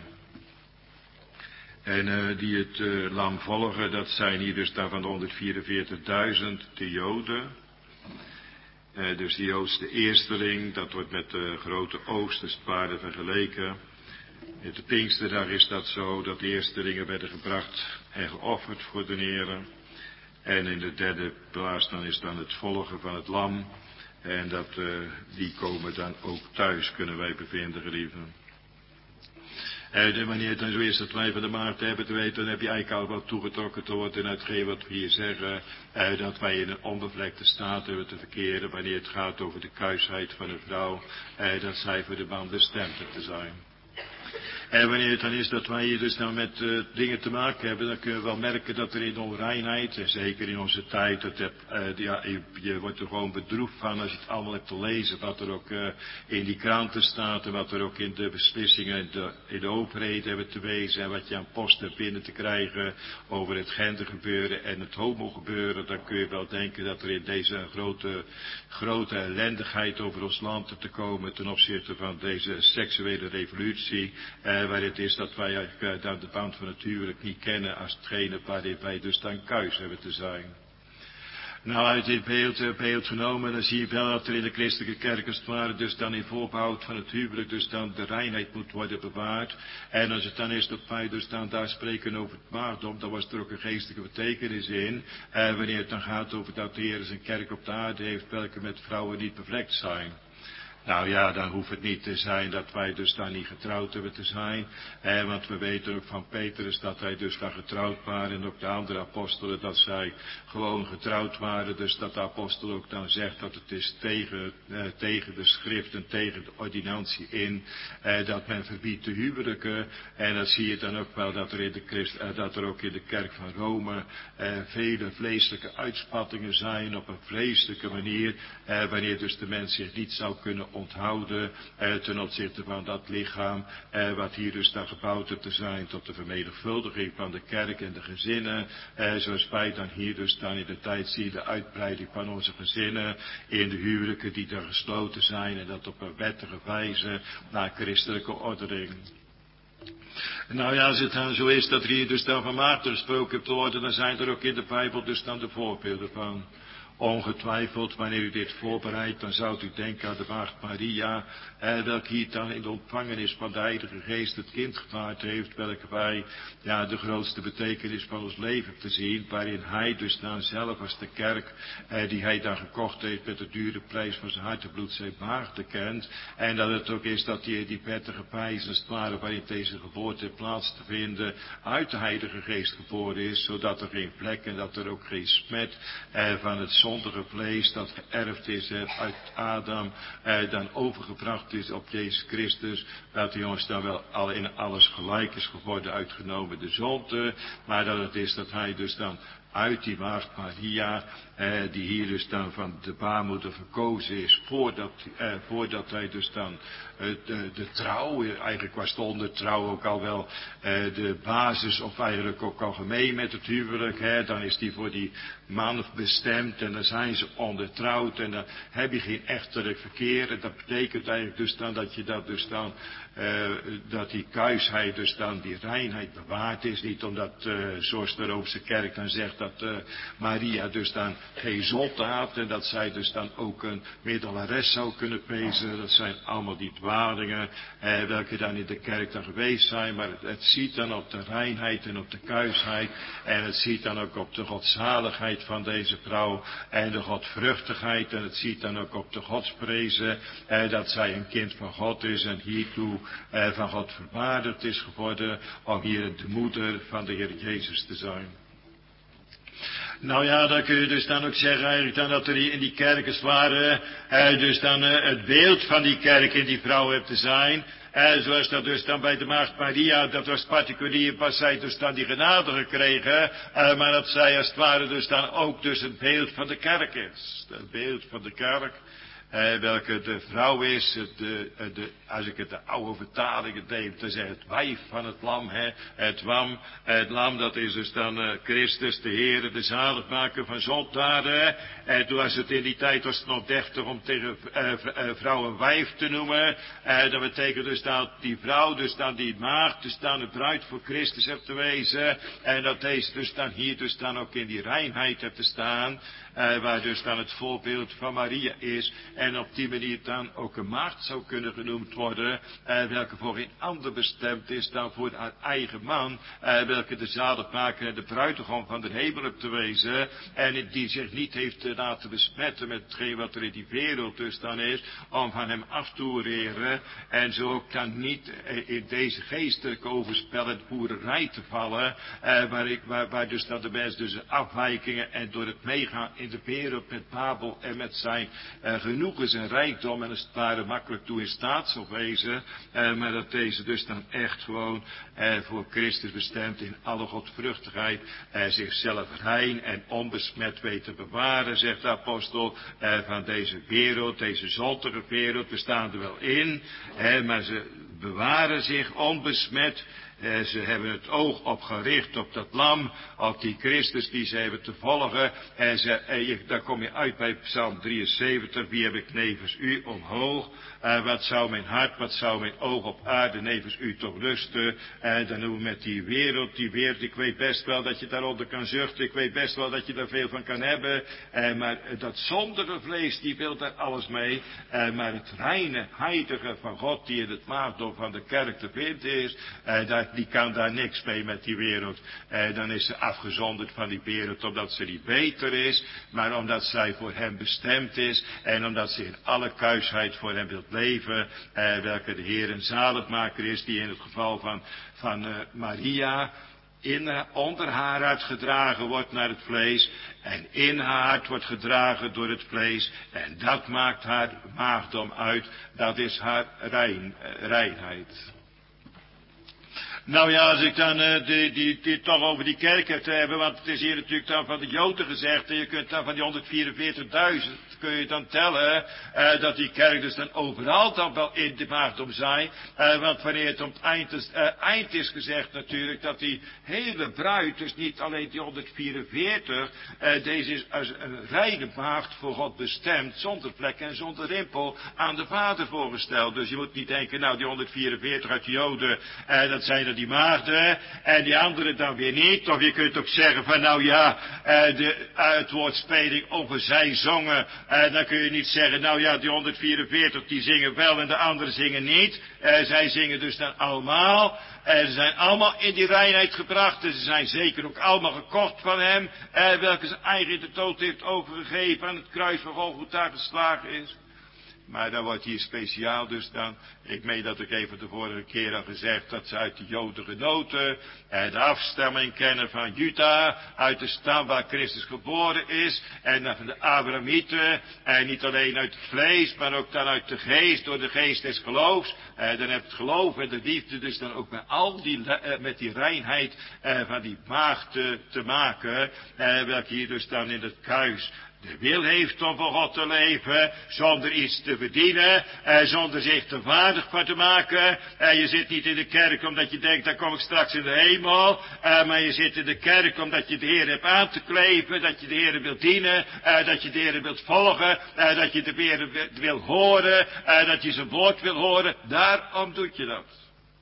En uh, die het uh, lam volgen, dat zijn hier dus dan van de honderdvierenveertigduizend de Joden. Uh, dus die Joodse eersteling, dat wordt met de grote oosterspaarden vergeleken. In de Pinksterdag is dat zo, dat de eerstelingen werden gebracht en geofferd voor de Heere. En in de derde plaats dan is dan het volgen van het lam. En dat, uh, die komen dan ook thuis, kunnen wij bevinden, geliefden. En uh, wanneer het dan zo is dat wij van de maagd hebben te weten, dan heb je eigenlijk al wat toegetrokken te worden in hetgeen wat we hier zeggen. Uh, dat wij in een onbevlekte staat hebben te verkeren wanneer het gaat over de kuisheid van een vrouw. Uh, dat zij voor de man bestemd heeft te zijn. En wanneer het dan is dat wij hier dus nou met uh, dingen te maken hebben, dan kunnen we wel merken dat er in onreinheid, en zeker in onze tijd, dat heb, uh, ja, je, je wordt er gewoon bedroefd van als je het allemaal hebt te lezen, wat er ook uh, in die kranten staat en wat er ook in de beslissingen in de, in de overheid hebben te wezen en wat je aan post hebt binnen te krijgen over het gendergebeuren en het homogebeuren, dan kun je wel denken dat er in deze grote, grote ellendigheid over ons land hebt te komen ten opzichte van deze seksuele revolutie. Uh, waar het is dat wij uh, de band van het huwelijk niet kennen als hetgene waarin wij dus dan kuis hebben te zijn. Nou, uit dit beeld, uh, beeld genomen, dan zie je wel dat er in de christelijke kerk als het ware dus dan in voorbehoud van het huwelijk dus dan de reinheid moet worden bewaard. En als het dan is dat wij dus dan daar spreken over het maagdom, dan was er ook een geestelijke betekenis in. Uh, wanneer het dan gaat over dat de Heer zijn kerk op de aarde heeft, welke met vrouwen niet bevlekt zijn. Nou ja, dan hoeft het niet te zijn dat wij dus daar niet getrouwd hebben te zijn. Eh, want we weten ook van Petrus dat hij dus daar getrouwd waren. En ook de andere apostelen dat zij gewoon getrouwd waren. Dus dat de apostel ook dan zegt dat het is tegen, eh, tegen de schrift en tegen de ordinantie in. Eh, dat men verbiedt te huwelijken. En dat zie je dan ook wel dat er, in de Christ, eh, dat er ook in de kerk van Rome eh, vele vleeselijke uitspattingen zijn op een vleeselijke manier. Eh, wanneer dus de mens zich niet zou kunnen onthouden eh, ten opzichte van dat lichaam eh, wat hier dus dan gebouwd heeft te zijn tot de vermenigvuldiging van de kerk en de gezinnen. Eh, zoals wij dan hier dus dan in de tijd zien de uitbreiding van onze gezinnen in de huwelijken die daar gesloten zijn en dat op een wettige wijze naar christelijke ordening. Nou ja, als het dan zo is dat er hier dus dan van maagden gesproken hebt te worden, dan zijn er ook in de Bijbel dus dan de voorbeelden van. Ongetwijfeld, wanneer u dit voorbereidt, dan zou u denken aan de maagd Maria, eh, welke hier dan in de ontvangenis van de Heilige Geest het kind gebaard heeft, welke wij ja, de grootste betekenis van ons leven te zien, waarin hij dus dan zelf als de kerk, eh, die hij dan gekocht heeft met de dure prijs van zijn hart en bloed, zijn maagden kent, en dat het ook is dat hij die wettige prijs, als het ware, waarin deze geboorte plaats te vinden, uit de Heilige Geest geboren is, zodat er geen vlek en dat er ook geen smet eh, van het zondige vlees dat geërfd is eh, uit Adam, eh, dan overgebracht is op Jezus Christus, dat hij ons dan wel al in alles gelijk is geworden, uitgenomen de zonde, maar dat het is dat hij dus dan uit die maagd Maria, eh, die hier dus dan van de baarmoeder verkozen is, voordat, eh, voordat hij dus dan eh, de, de trouw, eigenlijk was de trouw ook al wel eh, de basis, of eigenlijk ook al gemeen met het huwelijk, hè, dan is die voor die man bestemd en dan zijn ze ondertrouwd en dan heb je geen echtelijk verkeer en dat betekent eigenlijk dus dan dat je dat dus dan Uh, dat die kuisheid dus dan die reinheid bewaard is. Niet omdat, uh, zoals de Roomse kerk dan zegt, dat uh, Maria dus dan geen zonde had en dat zij dus dan ook een middelares zou kunnen wezen. Dat zijn allemaal die dwalingen uh, welke dan in de kerk dan geweest zijn. Maar het, het ziet dan op de reinheid en op de kuisheid en het ziet dan ook op de godzaligheid van deze vrouw en de godvruchtigheid en het ziet dan ook op de godsprezen uh, dat zij een kind van God is en hiertoe Eh, van God verwaardigd is geworden om hier de moeder van de Heer Jezus te zijn. Nou ja, dan kun je dus dan ook zeggen eigenlijk dan dat er in die kerken waren, eh, dus dan eh, het beeld van die kerk in die vrouw hebt te zijn. Eh, zoals dat dus dan bij de maagd Maria, dat was particulier, pas zij dus dan die genade gekregen, eh, maar dat zij als het ware dus dan ook dus het beeld van de kerk is. Het beeld van de kerk. Eh, welke de vrouw is, de, de, als ik het de oude vertaling neem, dan zeg het wijf van het lam, hè, het lam, het lam dat is dus dan uh, Christus, de Heer, de zaligmaker van zondaren. En toen was het in die tijd was het nog deftig om tegen uh, uh, vrouw een wijf te noemen. Uh, dat betekent dus dat die vrouw, dus dan die maagd, dus dan de bruid voor Christus heeft te wezen. En dat deze dus dan hier dus dan ook in die reinheid heeft te staan. Uh, waar dus dan het voorbeeld van Maria is. en op die manier dan ook een maagd zou kunnen genoemd worden, uh, welke voor geen ander bestemd is dan voor haar eigen man, uh, welke de zaligmaker en de bruidegom van de hemel hebt te wezen, en die zich niet heeft uh, laten besmetten met hetgeen wat er in die wereld dus dan is, om van hem af te oreren, en zo ook dan niet uh, in deze geestelijke overspel en boererij te vallen, uh, waar, ik, waar, waar dus dat de mens dus afwijkingen en door het meegaan in de wereld met Babel en met zijn uh, genoegens en rijkdom en als het ware makkelijk toe in staat zal wezen, uh, maar dat deze dus dan echt gewoon uh, voor Christus bestemd in alle godvruchtigheid uh, zichzelf rein en onbesmet weet te bewaren, zegt de apostel, uh, van deze wereld, deze zondige wereld, we staan er wel in, uh, maar ze bewaren zich onbesmet. Uh, ze hebben het oog op gericht op dat lam, op die Christus die ze hebben te volgen. En ze, uh, je, dan kom je uit bij Psalm drieënzeventig, wie heb ik nevens u omhoog? Uh, wat zou mijn hart, wat zou mijn oog op aarde nevens u toch rusten? En uh, dan doen we met die wereld, die wereld, ik weet best wel dat je daaronder kan zuchten, ik weet best wel dat je daar veel van kan hebben. Uh, maar uh, dat zondige vlees, die wil daar alles mee. Uh, maar het reine, heilige van God, die in het maagdom van de kerk te vinden is, uh, daar die kan daar niks mee met die wereld. Eh, dan is ze afgezonderd van die wereld, omdat ze niet beter is, maar omdat zij voor hem bestemd is, en omdat ze in alle kuisheid voor hem wilt leven, eh, welke de Heer een zaligmaker is, die in het geval van, van uh, Maria, in, onder haar hart gedragen wordt naar het vlees, en in haar hart wordt gedragen door het vlees, en dat maakt haar maagdom uit, dat is haar rein, uh, reinheid. Nou ja, als ik dan uh, die, die, die toch over die kerk heb te hebben, want het is hier natuurlijk dan van de Joden gezegd, en je kunt dan van die honderdvierenveertigduizend, kun je dan tellen, uh, dat die kerk dus dan overal dan wel in de maagdom zijn, uh, want wanneer het om het eind is, uh, eind is gezegd natuurlijk, dat die hele bruid, dus niet alleen die honderdvierenveertig, uh, deze is als een reine maagd voor God bestemd, zonder vlek en zonder rimpel, aan de Vader voorgesteld. Dus je moet niet denken, nou die honderdvierenveertig uit de Joden, uh, dat zijn die maagden, en die anderen dan weer niet. Of je kunt ook zeggen van, nou ja, uh, de uitwoordspeling over zij zongen, uh, dan kun je niet zeggen, nou ja, die honderdvierenveertig die zingen wel en de anderen zingen niet. Uh, zij zingen dus dan allemaal. Uh, ze zijn allemaal in die reinheid gebracht, en ze zijn zeker ook allemaal gekocht van hem, uh, welke zijn eigen in de dood heeft overgegeven, aan het kruis van Golgotha geslagen is. Maar dan wordt hier speciaal dus dan, ik meen dat ik even de vorige keer al gezegd, dat ze uit de Joden genoten, en de afstamming kennen van Juda, uit de stam waar Christus geboren is, en dan van de Abrahamieten, en niet alleen uit het vlees, maar ook dan uit de geest, door de geest des geloofs, en dan heeft het geloof en de liefde dus dan ook met al die, met die reinheid eh, van die maagd te, te maken, eh, welke hier dus dan in het kruis de wil heeft om voor God te leven, zonder iets te verdienen, eh, zonder zich te waardig van te maken. Eh, je zit niet in de kerk omdat je denkt, dan kom ik straks in de hemel, eh, maar je zit in de kerk omdat je de Heer hebt aan te kleven, dat je de Heer wilt dienen, eh, dat je de Heer wilt volgen, eh, dat je de Heer wil horen, eh, dat je zijn woord wil horen. Daarom doe je dat.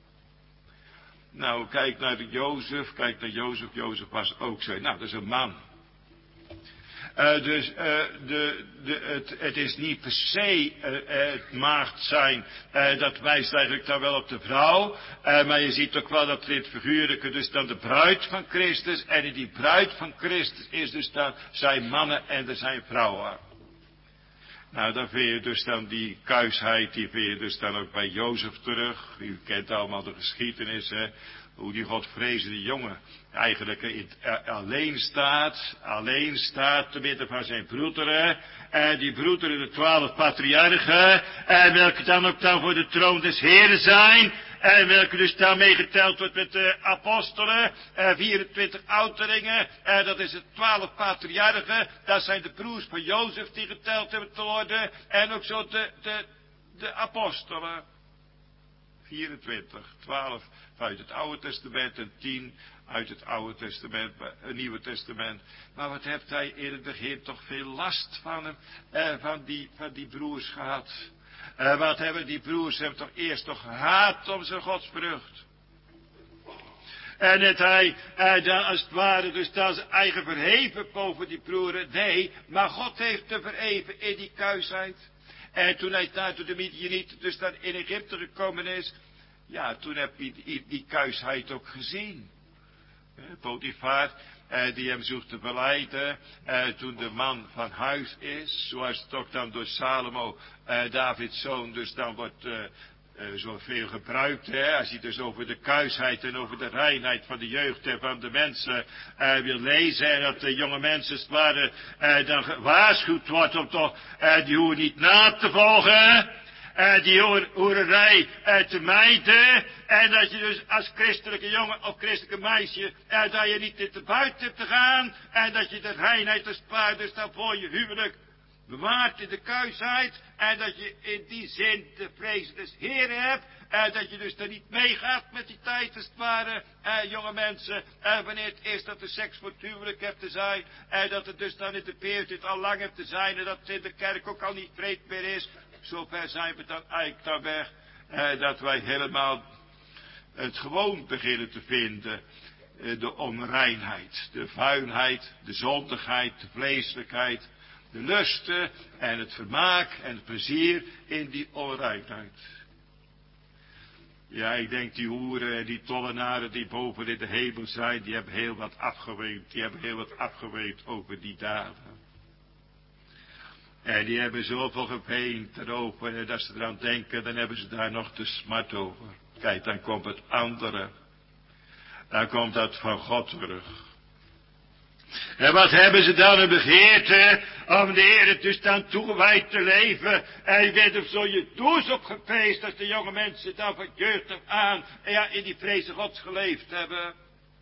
Nou, kijk naar de Jozef, kijk naar Jozef, Jozef was ook zo. Nou, dat is een man. Uh, dus uh, de, de, het, het is niet per se uh, het maagd zijn, uh, dat wijst eigenlijk dan wel op de vrouw, uh, maar je ziet ook wel dat dit figuurlijke dus dan de bruid van Christus, en in die bruid van Christus is dus dan zijn mannen en er zijn vrouwen. Nou, dan vind je dus dan die kuisheid, die vind je dus dan ook bij Jozef terug. U kent allemaal de geschiedenis, hè. Hoe die godvrezende jongen eigenlijk in, uh, alleen staat, alleen staat te midden van zijn broederen. En die broederen, de twaalf patriarchen, en welke dan ook dan voor de troon des Heren zijn. En welke dus daarmee geteld wordt met de apostelen, eh, vierentwintig ouderlingen, en dat is het twaalf patriarchen, dat zijn de broers van Jozef die geteld hebben te worden, en ook zo de, de, de apostelen. vierentwintig, twaalf uit het Oude Testament en tien uit het Oude Testament, het Nieuwe Testament. Maar wat heeft hij in het begin toch veel last van hem, eh, van, die, van die broers gehad. Uh, wat hebben die broers hem toch eerst toch gehaat om zijn godsvrucht. En dat hij uh, dan als het ware dus dan zijn eigen verheven boven die broeren. Nee, maar God heeft te verheven in die kuisheid. En toen hij daar tot de Midianieten dus dan in Egypte gekomen is, ja, toen heb je die, die kuisheid ook gezien. Potifar, eh, die hem zoekt te beleiden, eh, toen de man van huis is, zoals het ook dan door Salomo, eh, Davids zoon, dus dan wordt eh, eh, zoveel gebruikt, hè, als hij dus over de kuisheid en over de reinheid van de jeugd en van de mensen eh, wil lezen, en dat de jonge mensen, als het ware, eh, dan gewaarschuwd wordt om toch eh, die hoer niet na te volgen, Uh, die hoer, hoererij uh, te mijden. En dat je dus als christelijke jongen of christelijke meisje, uh, dat je niet in de buiten hebt te gaan. En dat je de reinheid als paard dus dan voor je huwelijk bewaart in de kuisheid. En dat je in die zin de vrees des Heeren hebt. Uh, dat je dus er niet meegaat met die tijd als het ware, uh, jonge mensen. Uh, wanneer het is dat de seks voor het huwelijk hebt te zijn. En uh, dat het dus dan in de periode al lang hebt te zijn. En dat het in de kerk ook al niet vreed meer is. Zover zijn we dan eigenlijk dan weg, eh, dat wij helemaal het gewoon beginnen te vinden. Eh, de onreinheid, de vuilheid, de zondigheid, de vleeselijkheid, de lusten en het vermaak en het plezier in die onreinheid. Ja, ik denk die hoeren en die tollenaren die boven in de hemel zijn, die hebben heel wat afgeweend, die hebben heel wat afgeweend over die dagen. En die hebben zoveel geweend erover, en als ze eraan denken, dan hebben ze daar nog de smart over. Kijk, dan komt het andere. Dan komt dat van God terug. En wat hebben ze dan een begeerte om de Heer dus dan toegewijd te leven. En je bent op zo je doos opgepeest als de jonge mensen dan van jeugd af aan en ja, in die vreze Gods geleefd hebben.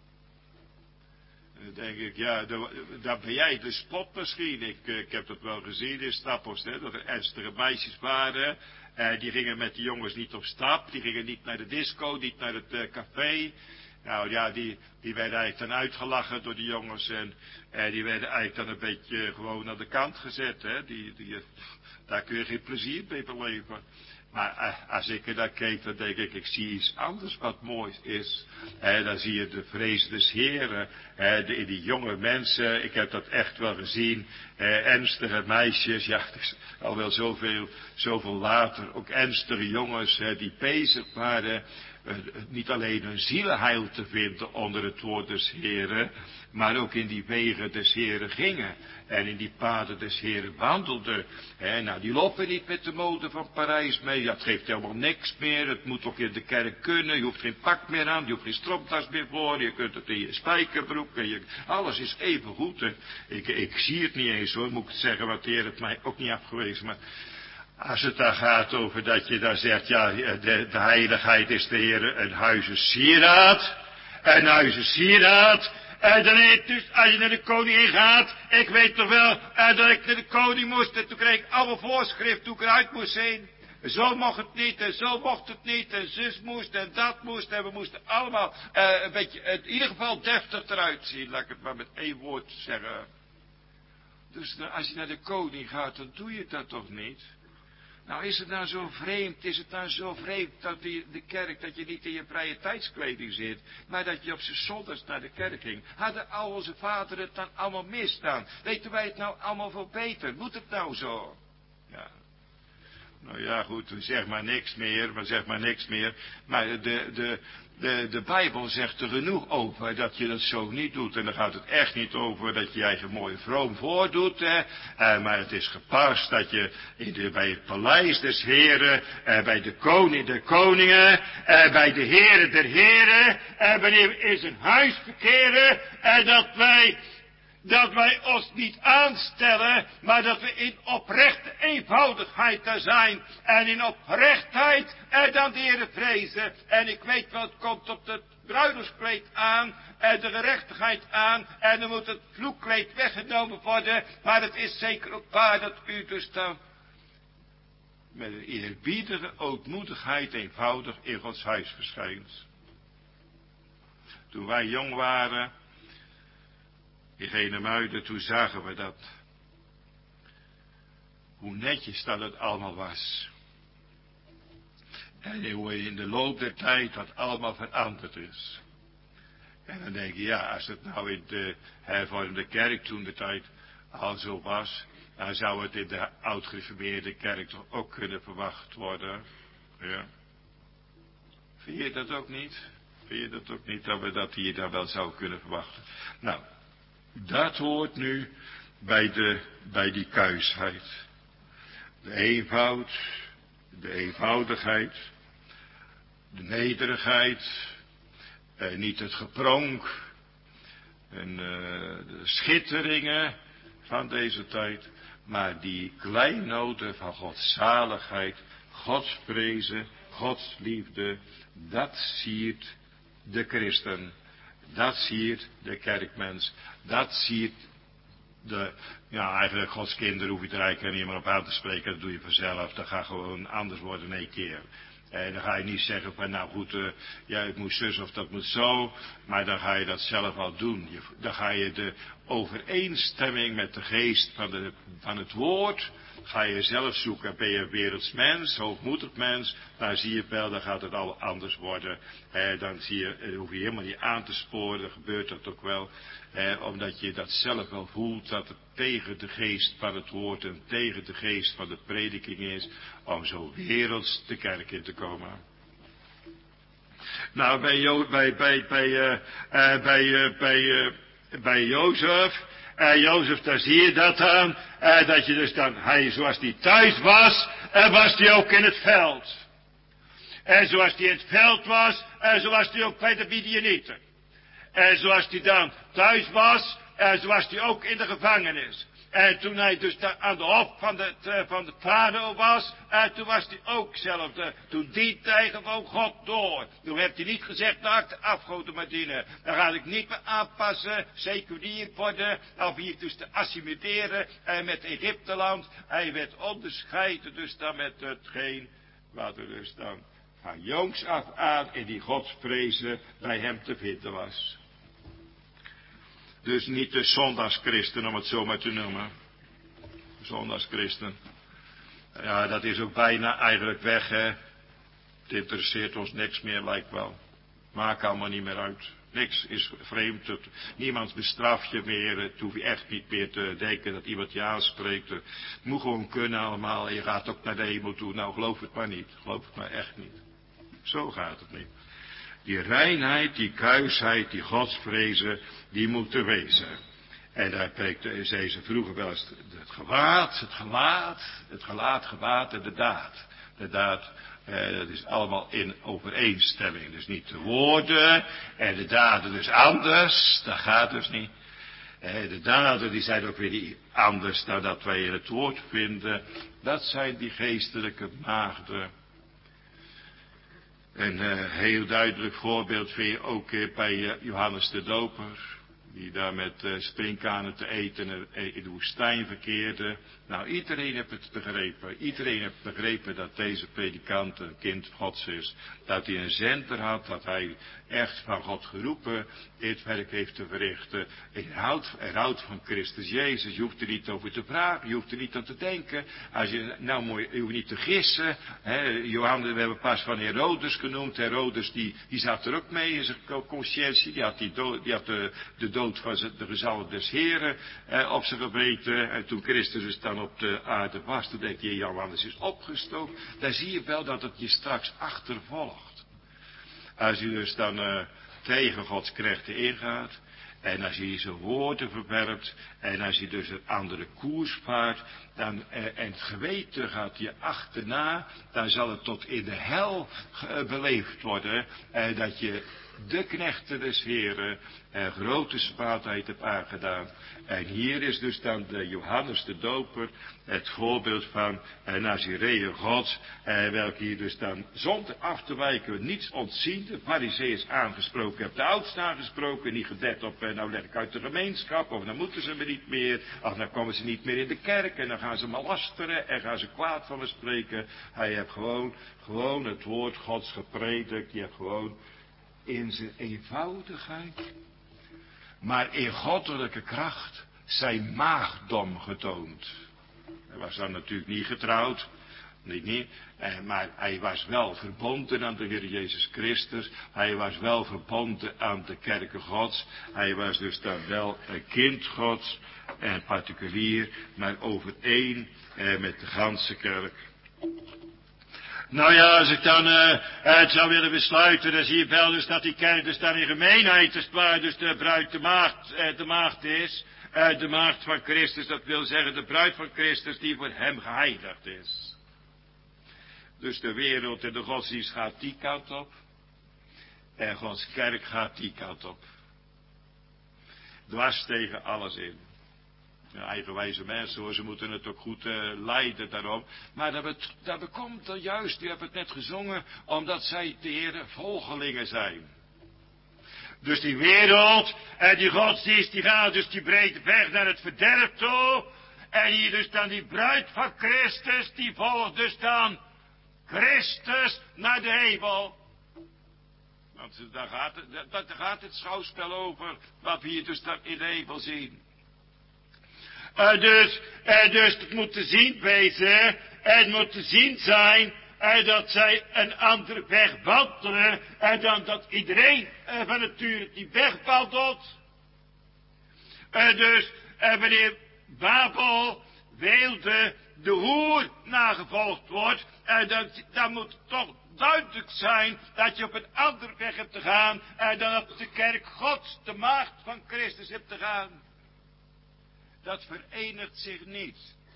Dan denk ik, ja, dan ben jij de spot misschien. Ik, ik heb dat wel gezien in Staphorst, hè, dat er ernstige meisjes waren. Eh, die gingen met de jongens niet op stap, die gingen niet naar de disco, niet naar het uh, café. Nou ja, die, die werden eigenlijk dan uitgelachen door de jongens en eh, die werden eigenlijk dan een beetje gewoon aan de kant gezet. Hè. Die, die, daar kun je geen plezier mee beleven. Maar uh, als ik er naar keek, dan denk ik, ik zie iets anders wat moois is. En dan zie je de vrees des Heren, uh, de, die jonge mensen, ik heb dat echt wel gezien. Uh, ernstige meisjes, ja, het is al wel zoveel, zoveel later, ook ernstige jongens uh, die bezig waren. Uh, niet alleen hun zielenheil te vinden onder het woord des Heren, maar ook in die wegen des Heren gingen. En in die paden des Heren wandelden. He, nou, die lopen niet met de mode van Parijs mee. Dat geeft helemaal niks meer. Het moet ook in de kerk kunnen. Je hoeft geen pak meer aan. Je hoeft geen stropdas meer voor. Je kunt het in je spijkerbroek. En je, alles is even goed. En ik, ik zie het niet eens hoor, moet ik het zeggen. Want de Heer het mij ook niet afgewezen. Maar als het daar gaat over dat je dan zegt, ja, de, de heiligheid is de Heer een huizen sieraad. Een huizen sieraad. En dan is dus, als je naar de koningin gaat, ik weet toch wel, uh, dat ik naar de koning moest, en toen kreeg ik alle voorschriften hoe ik eruit moest zien. Zo mocht het niet, en zo mocht het niet, en zus moest, en dat moest, en we moesten allemaal uh, een beetje, uh, in ieder geval deftig eruit zien, laat ik het maar met één woord zeggen. Dus uh, als je naar de koning gaat, dan doe je dat toch niet? Nou, is het nou zo vreemd, is het nou zo vreemd dat die, de kerk, dat je niet in je vrije tijdskleding zit, maar dat je op z'n zondags naar de kerk ging? Hadden al onze vaderen het dan allemaal misdaan? Weten wij het nou allemaal veel beter? Moet het nou zo? Ja. Nou ja, goed, zeg maar niks meer, maar zeg maar niks meer. Maar de, de, de, de Bijbel zegt er genoeg over dat je dat zo niet doet. En dan gaat het echt niet over dat je je eigen mooi vroom voordoet. Hè. Uh, maar het is gepast dat je in de, bij het paleis des Heren, uh, bij de koning der koningen, uh, bij de Heren der heren, uh, wanneer we in zijn huis verkeren, en uh, dat wij... Dat wij ons niet aanstellen, maar dat we in oprechte eenvoudigheid daar zijn. En in oprechtheid en dan de Heere vrezen. En ik weet wel, het komt op het bruiloftskleed aan en de gerechtigheid aan. En dan moet het vloekkleed weggenomen worden. Maar het is zeker ook waar dat u dus dan met een eerbiedige ootmoedigheid eenvoudig in Gods huis verschijnt. Toen wij jong waren, in Genemuiden, toen zagen we dat. Hoe netjes dat het allemaal was. En hoe in de loop der tijd dat allemaal veranderd is. En dan denk je, ja, als het nou in de hervormde kerk toen de tijd al zo was, Dan zou het in de oud-gereformeerde kerk toch ook kunnen verwacht worden. Ja. Vind je dat ook niet? Vind je dat ook niet, dat we dat hier dan wel zouden kunnen verwachten? Nou, dat hoort nu bij, de, bij die kuisheid. De eenvoud, de eenvoudigheid, de nederigheid, eh, niet het gepronk en uh, de schitteringen van deze tijd, maar die kleinoden van Gods zaligheid, Gods prezen, Gods liefde, dat siert de christen, dat siert de kerkmens, dat siert de, ja eigenlijk Gods kinderen hoef je er eigenlijk niet meer op aan te spreken, dat doe je vanzelf, dat gaat gewoon anders worden in één keer. En dan ga je niet zeggen van nou goed, uh, ja het moet zus of dat moet zo, maar dan ga je dat zelf al doen. Je, dan ga je de overeenstemming met de geest van, de, van het woord, ga je zelf zoeken. Ben je een werelds mens, hoogmoedig mens, dan zie je wel, dan gaat het al anders worden. Eh, dan zie je, dan hoef je helemaal niet aan te sporen, dan gebeurt dat ook wel. Eh, omdat je dat zelf wel voelt, dat het tegen de geest van het woord en tegen de geest van de prediking is, om zo werelds de kerk in te komen. Nou, bij, jo bij, bij, bij, uh, uh, bij, uh, bij, uh, bij Jozef, uh, Jozef, daar zie je dat aan, uh, dat je dus dan, hij, zoals hij thuis was, uh, was hij ook in het veld. En zoals hij in het veld was, uh, zo was hij ook bij de Midianieten. En zoals hij dan thuis was, en zo was hij ook in de gevangenis. En toen hij dus aan de hof van de, van de farao was, en toen was hij ook zelf, de, toen diende hij gewoon God door. Toen heeft hij niet gezegd, nou ik de afgoden maar dienen. Dan ga ik niet meer aanpassen, seculier worden, of hier dus te assimileren en met Egypteland. Hij werd onderscheiden dus dan met hetgeen wat er dus dan van jongs af aan in die godsvrezen bij hem te vinden was. Dus niet de zondagschristen, om het zo maar te noemen. Zondagschristen. Ja, dat is ook bijna eigenlijk weg, hè. Het interesseert ons niks meer, lijkt wel. Maakt allemaal niet meer uit. Niks is vreemd. Het, niemand bestraft je meer. Het hoef je echt niet meer te denken dat iemand je aanspreekt. Het moet gewoon kunnen allemaal. Je gaat ook naar de hemel toe. Nou, geloof het maar niet. Geloof het maar echt niet. Zo gaat het niet. Die reinheid, die kuisheid, die godsvrezen, die moeten wezen. En daar preekte ze vroeger wel eens het gewaad, het gelaat, het gelaat, gewaad en de daad. De daad, eh, dat is allemaal in overeenstemming. Dus niet de woorden en de daden dus anders, dat gaat dus niet. Eh, de daden die zijn ook weer niet anders dan dat wij in het woord vinden. Dat zijn die geestelijke maagden. Een uh, heel duidelijk voorbeeld vind je ook uh, bij uh, Johannes de Doper. Die daar met uh, sprinkhanen te eten uh, in de woestijn verkeerde. Nou, iedereen heeft het begrepen. Iedereen heeft begrepen dat deze predikant een kind Gods is. Dat hij een zender had, dat hij echt van God geroepen dit werk heeft te verrichten. Er houdt, er houdt van Christus Jezus. Je hoeft er niet over te vragen, je hoeft er niet aan te denken. Als je, nou mooi, je hoeft niet te gissen. Hè. Johannes, we hebben pas van Herodes genoemd. Herodes die, die zat er ook mee in zijn consciëntie. Die had, die dood, die had de, de dood van de gezalfde des Heren eh, op zijn geweten. En toen Christus dus dan op de aarde was, toen denk je, Johannes is opgestoken. Dan zie je wel dat het je straks achtervolgt. Als je dus dan uh, tegen Gods krachten ingaat. En als je zijn woorden verwerpt. En als je dus een andere koers vaart. Dan, uh, en het geweten gaat je achterna. Dan zal het tot in de hel uh, beleefd worden. Uh, dat je de knechten des Heren uh, grote spaatheid hebt aangedaan. En hier is dus dan de Johannes de Doper het voorbeeld van een Nazireër Gods, eh, welke hier dus dan zonder af te wijken niets ontzien, de Farizeeërs aangesproken hebt, de oudsten aangesproken, niet gedet op, eh, nou leg ik uit de gemeenschap, of dan moeten ze me niet meer, of dan komen ze niet meer in de kerk, en dan gaan ze me lasteren, en gaan ze kwaad van me spreken. Hij heeft gewoon, gewoon het woord Gods gepredikt, die heeft gewoon in zijn eenvoudigheid, maar in goddelijke kracht zijn maagdom getoond. Hij was dan natuurlijk niet getrouwd. Niet, niet. Eh, maar hij was wel verbonden aan de Heer Jezus Christus. Hij was wel verbonden aan de kerken Gods. Hij was dus dan wel een kind Gods. En particulier, maar overeen eh, met de ganse kerk. Nou ja, als ik dan uh, het zou willen besluiten, dan zie je wel dus dat die kerk dus dan in gemeenheid is, waar dus de bruid de maagd, uh, de maagd is. Uh, de maagd van Christus, dat wil zeggen de bruid van Christus die voor hem geheiligd is. Dus de wereld en de godsdienst gaat die kant op. En Gods kerk gaat die kant op. Dwars tegen alles in. Ja, eigenwijze mensen hoor, ze moeten het ook goed uh, leiden daarom. Maar dat, bet, dat bekomt er juist, u hebt het net gezongen, omdat zij de Heer volgelingen zijn. Dus die wereld en die godsdienst, die gaat dus die breed weg naar het verderf toe. En hier dus dan die bruid van Christus, die volgt dus dan Christus naar de hemel. Want daar gaat, het, daar gaat het schouwspel over, wat we hier dus dan in de hemel zien. Uh, dus, uh, dus het moet te zien wezen, het moet te zien zijn, uh, dat zij een andere weg wandelen, en dan dat iedereen uh, van nature die weg wandelt. Uh, dus, uh, wanneer Babel wilde de hoer nagevolgd wordt, uh, dan, dan moet het toch duidelijk zijn dat je op een andere weg hebt te gaan, uh, dan op de kerk Gods, de maagd van Christus hebt te gaan. Dat verenigt zich niet.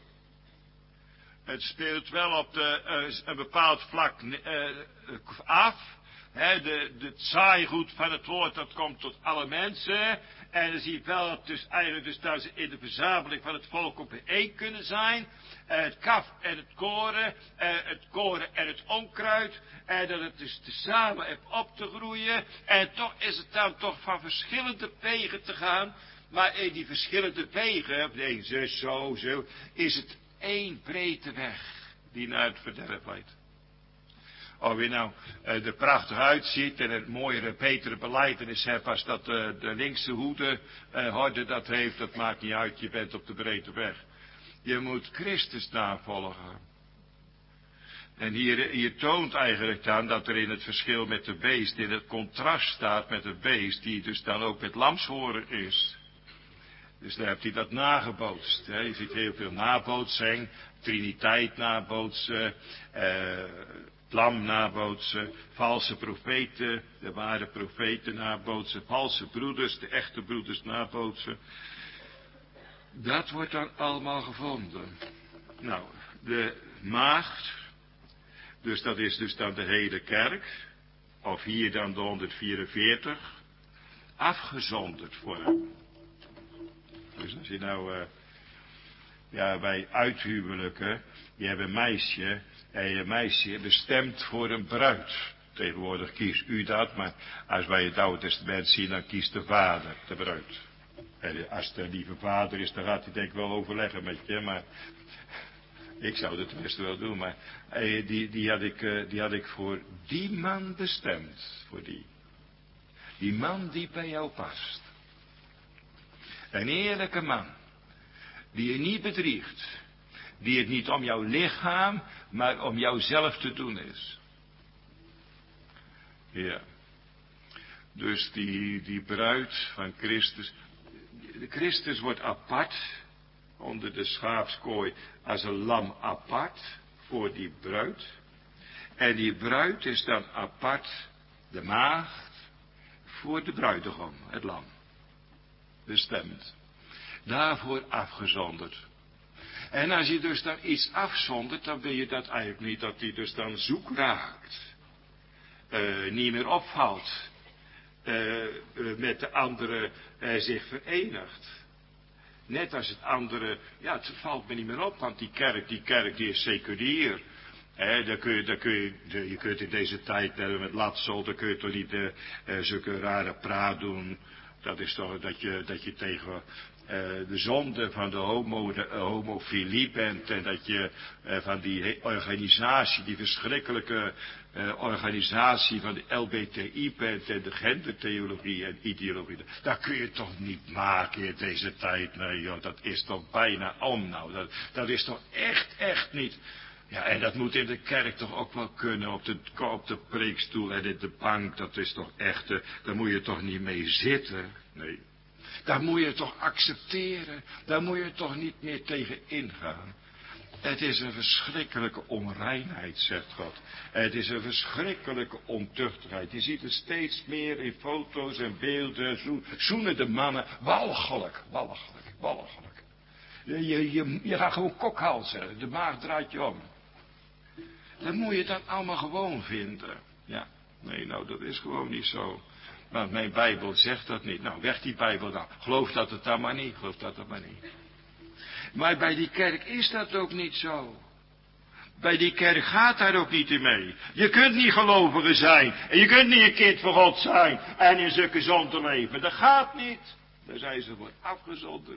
Het speelt wel op de, uh, een bepaald vlak uh, af. He, de, de, het zaaigoed van het woord, dat komt tot alle mensen. En dan zie je wel dat dus eigenlijk dus dat ze in de verzameling van het volk op bijeen kunnen zijn. Uh, het kaf en het koren, uh, het koren en het onkruid. En dat het dus tezamen heeft op te groeien. En toch is het dan toch van verschillende wegen te gaan. Maar in die verschillende wegen, nee, zo, zo, zo, is het één breedte weg die naar het verderf leidt. Of je nou uh, er prachtig uitziet en het mooiere, betere belijdenis hebt als dat uh, de linkse hoede, uh, horde dat heeft, dat maakt niet uit, je bent op de breedte weg. Je moet Christus navolgen. En hier, hier toont eigenlijk dan dat er in het verschil met de beest, in het contrast staat met de beest, die dus dan ook met lamshoren is. Dus daar heeft hij dat nagebootst. Hè. Je ziet heel veel nabootsing, Triniteit nabootsen, eh, lam nabootsen, valse profeten, de ware profeten nabootsen, valse broeders, de echte broeders nabootsen. Dat wordt dan allemaal gevonden. Nou, de maagd, dus dat is dus dan de hele kerk, of hier dan de honderdvierenveertig, afgezonderd voor hem. Dus als je nou, uh, ja, bij uithuwelijken, je hebt een meisje, en je meisje bestemd voor een bruid. Tegenwoordig kiest u dat, maar als wij het Oude Testament zien, dan kiest de vader de bruid. En als de lieve vader is, dan gaat hij denk ik wel overleggen met je, maar ik zou het tenminste wel doen, maar uh, die, die, had ik, uh, die had ik voor die man bestemd, voor die. Die man die bij jou past. Een eerlijke man, die je niet bedriegt, die het niet om jouw lichaam, maar om jouzelf te doen is. Ja. Dus die, die bruid van Christus, de Christus wordt apart, onder de schaapskooi, als een lam apart, voor die bruid. En die bruid is dan apart, de maagd, voor de bruidegom, het lam. Bestemd. Daarvoor afgezonderd. En als je dus dan iets afzondert, dan wil je dat eigenlijk niet dat die dus dan zoek raakt. Uh, niet meer opvalt. Uh, uh, met de andere uh, zich verenigt. Net als het andere, ja het valt me niet meer op, want die kerk, die kerk die is seculier. He, dan kun je, dan kun je, de, je kunt in deze tijd uh, met latsel, dan kun je toch niet uh, uh, zulke rare praat doen. Dat is toch dat je, dat je tegen uh, de zonde van de, homo, de uh, homofilie bent. En dat je uh, van die organisatie, die verschrikkelijke uh, organisatie van de L B T I bent. En de gendertheologie en ideologie. Dat kun je toch niet maken in deze tijd. Nee joh, dat is toch bijna om nou. Dat, dat is toch echt, echt niet. Ja, en dat moet in de kerk toch ook wel kunnen, op de, op de preekstoel en in de bank, dat is toch echt, uh, daar moet je toch niet mee zitten, nee. Daar moet je toch accepteren, daar moet je toch niet meer tegen ingaan. Het is een verschrikkelijke onreinheid, zegt God. Het is een verschrikkelijke ontuchtigheid. Je ziet het steeds meer in foto's en beelden, zo, zoenen de mannen, walgelijk, walgelijk, walgelijk. Je, je, je, je gaat gewoon kokhalzen, de maag draait je om. Dat moet je dan allemaal gewoon vinden. Ja, nee, nou dat is gewoon niet zo. Want mijn Bijbel zegt dat niet. Nou, weg die Bijbel dan. Geloof dat het dan maar niet, geloof dat het maar niet. Maar bij die kerk is dat ook niet zo. Bij die kerk gaat daar ook niet in mee. Je kunt niet gelovige zijn. En je kunt niet een kind van God zijn. En in zulke zonde leven. Dat gaat niet. Daar zijn ze voor afgezonderd.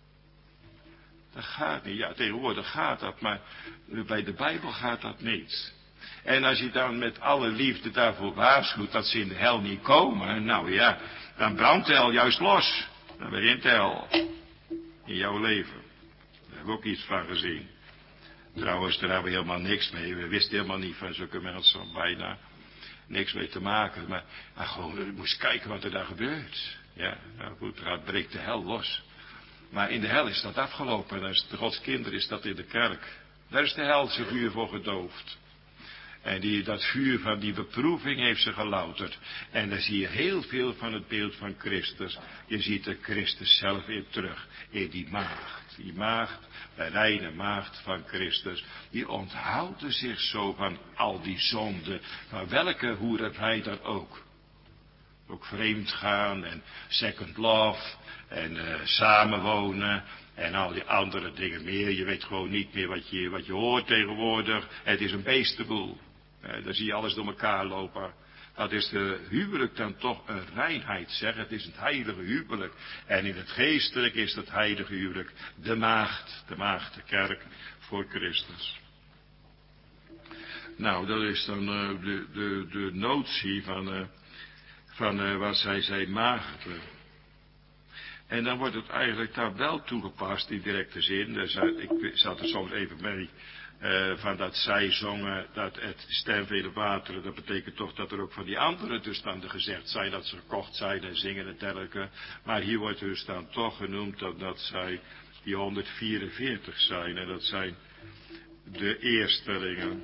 Dat gaat niet. Ja, tegenwoordig gaat dat. Maar bij de Bijbel gaat dat niet. En als je dan met alle liefde daarvoor waarschuwt dat ze in de hel niet komen. Nou ja, dan brandt de hel juist los. Dan begint de hel. In jouw leven. Daar hebben we ook iets van gezien. Trouwens, daar hebben we helemaal niks mee. We wisten helemaal niet van zulke mensen, bijna niks mee te maken. Maar, maar gewoon, je moest kijken wat er daar gebeurt. Ja, nou goed, dan breekt de hel los. Maar in de hel is dat afgelopen. En als de Gods kinderen is dat in de kerk. Daar is de helse vuur voor gedoofd. En die, dat vuur van die beproeving heeft ze gelouterd. En daar zie je heel veel van het beeld van Christus. Je ziet de Christus zelf in terug. In die maagd. Die maagd, de reine maagd van Christus. Die onthouden zich zo van al die zonden. Van welke hoererij dan ook. Ook vreemd gaan en second love. En uh, samenwonen. En al die andere dingen meer. Je weet gewoon niet meer wat je, wat je hoort tegenwoordig. Het is een beestenboel. Eh, daar zie je alles door elkaar lopen. Dat is de huwelijk dan toch een reinheid, zeg. Het is het heilige huwelijk. En in het geestelijk is het heilige huwelijk de maagd. De maagd, de kerk voor Christus. Nou, dat is dan uh, de, de, de notie van, uh, van uh, wat zij zei maagden. En dan wordt het eigenlijk daar wel toegepast, in directe zin. Dus, uh, ik zat er soms even mee. Uh, van dat zij zongen, dat het stem vele wateren, dat betekent toch dat er ook van die andere toestanden gezegd zijn, dat ze gekocht zijn en zingen en dergelijke. Maar hier wordt dus dan toch genoemd dat, dat zij die honderdvierenveertig zijn, en dat zijn de eerstelingen.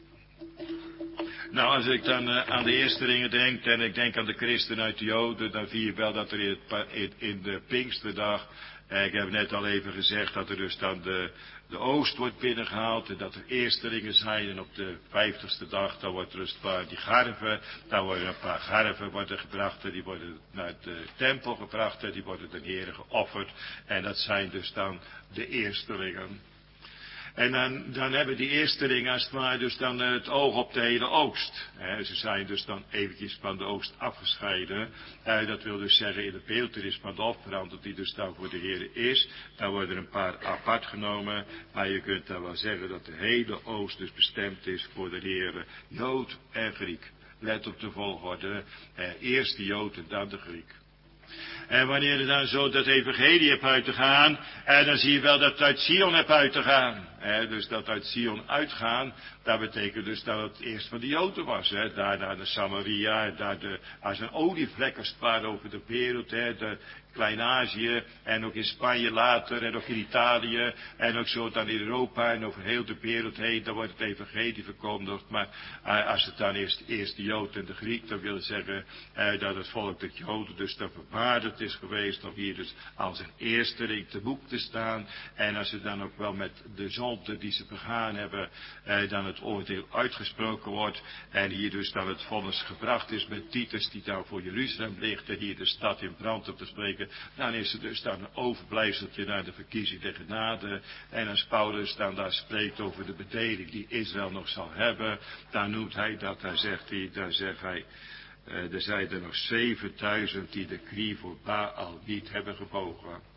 Nou, als ik dan uh, aan de eerstelingen denk, en ik denk aan de christen uit de Joden, dan zie je wel dat er in, het, in, in de Pinksterdag, uh, ik heb net al even gezegd dat er dus dan de, de oost wordt binnengehaald, en dat er eerstelingen zijn, en op de vijftigste dag, dan wordt er dus een paar die garven, dan worden een paar garven worden gebracht, en die worden naar de tempel gebracht, en die worden de Heere geofferd, en dat zijn dus dan de eerstelingen. En dan, dan hebben die eerstelingen als het ware dus dan het oog op de hele oogst. He, ze zijn dus dan eventjes van de oogst afgescheiden. Uh, dat wil dus zeggen in het beeltenis van de offerand dat die dus dan voor de Heer is. Dan worden er een paar apart genomen. Maar je kunt dan wel zeggen dat de hele oogst dus bestemd is voor de Heer. Jood en Griek. Let op de volgorde. Uh, eerst de Jood en dan de Griek. En wanneer je dan zo dat evangelie hebt uit te gaan, en dan zie je wel dat het uit Sion hebt uit te gaan. He, dus dat uit Sion uitgaan, dat betekent dus dat het eerst van de Joden was. He. Daar naar de Samaria, daar de, als een olievlek als het ware over de wereld, he, de Klein-Azië, en ook in Spanje later, en ook in Italië, en ook zo dan in Europa, en over heel de wereld heen, dan wordt het evangelie verkondigd. Maar uh, als het dan eerst, eerst de Jood en de Griek, dan wil zeggen uh, dat het volk de Joden dus dan verwaardigd is geweest, om hier dus als een eersteling te boek te staan. En als ze dan ook wel met de zonde die ze begaan hebben, uh, dan het oordeel uitgesproken wordt, en hier dus dan het vonnis gebracht is met Titus, die daar voor Jeruzalem ligt, en hier de stad in brand op te spreken, dan is er dus dan een overblijfseltje naar de verkiezing der genade. En als Paulus dan daar spreekt over de bedeling die Israël nog zal hebben, dan noemt hij dat, dan zegt hij, dan zegt hij, uh, er zijn er nog zevenduizend die de knie voor Baal niet hebben gebogen.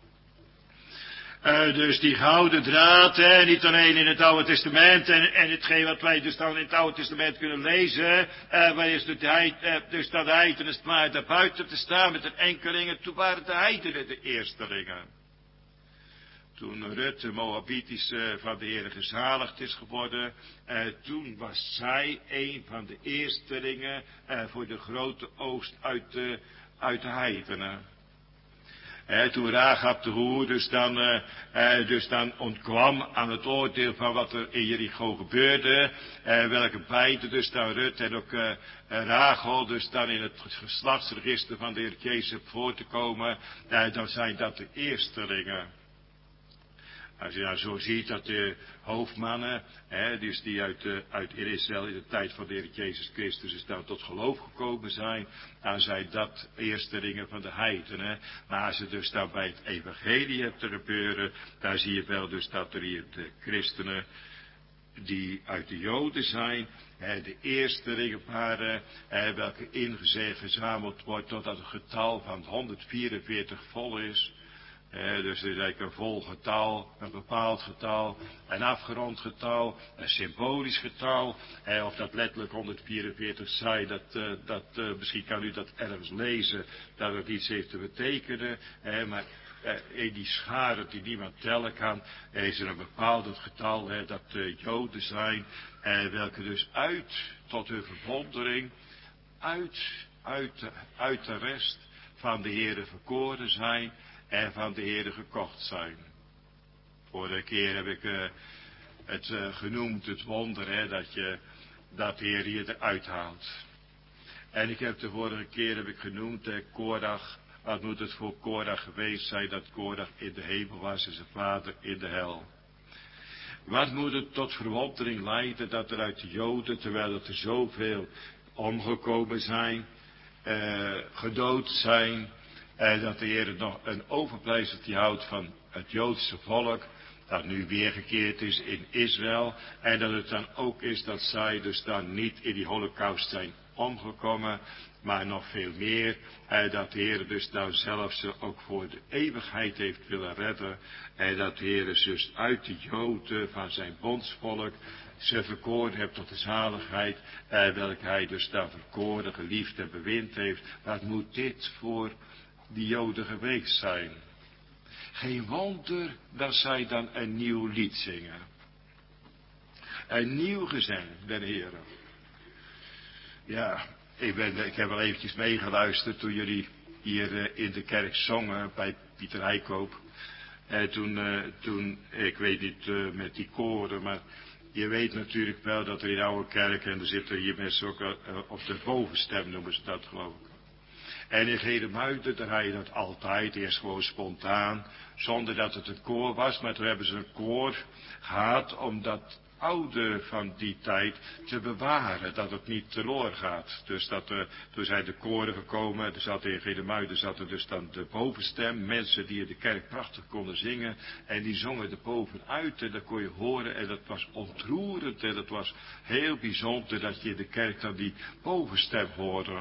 Uh, dus die gouden draad, hè, niet alleen in het Oude Testament en, en hetgeen wat wij dus dan in het Oude Testament kunnen lezen, uh, waar is de heid, uh, dus dat de heidenen het maar daar buiten te staan met een enkelingen, toen waren de heidenen de eerstelingen. toen Rut de Moabitische van de Heere gezaligd is geworden, eh, toen was zij een van de eerstelingen eh, voor de grote oogst uit de, uit de heidenen. Eh, toen Rahab de hoer dus dan, eh, eh, dus dan ontkwam aan het oordeel van wat er in Jericho gebeurde, eh, welke beide dus dan Rut en ook eh, Rachel dus dan in het geslachtsregister van de Heer Jezus voor te komen, eh, dan zijn dat de eerstelingen. Als je nou zo ziet dat de hoofdmannen, hè, dus die uit, uh, uit Israël in de tijd van de Heer Jezus Christus is dan tot geloof gekomen zijn, dan zijn dat eerstelingen van de heidenen. Maar als je dus dan bij het evangelie hebt te gebeuren, daar zie je wel dus dat er hier de christenen die uit de Joden zijn, hè, de eerstelingen waren, hè, welke ingezegd gezameld wordt totdat het getal van honderdvierenveertig vol is. Eh, dus er is eigenlijk een vol getal, een bepaald getal, een afgerond getal, een symbolisch getal. Eh, of dat letterlijk honderdvierenveertig zei, dat, uh, dat, uh, misschien kan u dat ergens lezen, dat het iets heeft te betekenen. Eh, maar uh, in die scharen die niemand tellen kan, is er een bepaald getal, eh, dat uh, Joden zijn, eh, welke dus uit, tot hun verwondering, uit, uit, de, uit de rest van de Heere verkoren zijn en van de Heere gekocht zijn. Vorige keer heb ik uh, het uh, genoemd, het wonder, hè, dat je dat de Heer hier eruit haalt. En ik heb de vorige keer heb ik genoemd, eh, Korach, wat moet het voor Korach geweest zijn, dat Korach in de hemel was en zijn vader in de hel. Wat moet het tot verwondering leiden dat er uit de Joden, terwijl er zoveel omgekomen zijn, uh, gedood zijn, en dat de Heer nog een overblijfseltje houdt van het Joodse volk, dat nu weergekeerd is in Israël. En dat het dan ook is dat zij dus dan niet in die holocaust zijn omgekomen, maar nog veel meer. En dat de Heer dus nou zelf ze ook voor de eeuwigheid heeft willen redden. En dat de Heer dus uit de Joden van zijn bondsvolk ze verkoren heeft tot de zaligheid. En welke hij dus dan verkoren, geliefd en bewind heeft. Wat moet dit voor die Joden geweest zijn? Geen wonder dat zij dan een nieuw lied zingen. Een nieuw gezang den Heere. Ja, ik, ben, ik heb wel eventjes meegeluisterd toen jullie hier uh, in de kerk zongen bij Pieter Heikoop. En toen, uh, toen, ik weet niet uh, met die koren, maar je weet natuurlijk wel dat er in de oude kerk, en er zitten hier mensen ook uh, op de bovenstem, noemen ze dat geloof ik. En in Gedemuiden, daar had je dat altijd, eerst gewoon spontaan, zonder dat het een koor was, maar toen hebben ze een koor gehad om dat oude van die tijd te bewaren, dat het niet teloor gaat. Dus dat, uh, toen zijn de koren gekomen, er zat in Gedemuiden zat er dus dan de bovenstem, mensen die in de kerk prachtig konden zingen, en die zongen er bovenuit, en dat kon je horen, en dat was ontroerend, en dat was heel bijzonder, dat je in de kerk dan die bovenstem hoorde.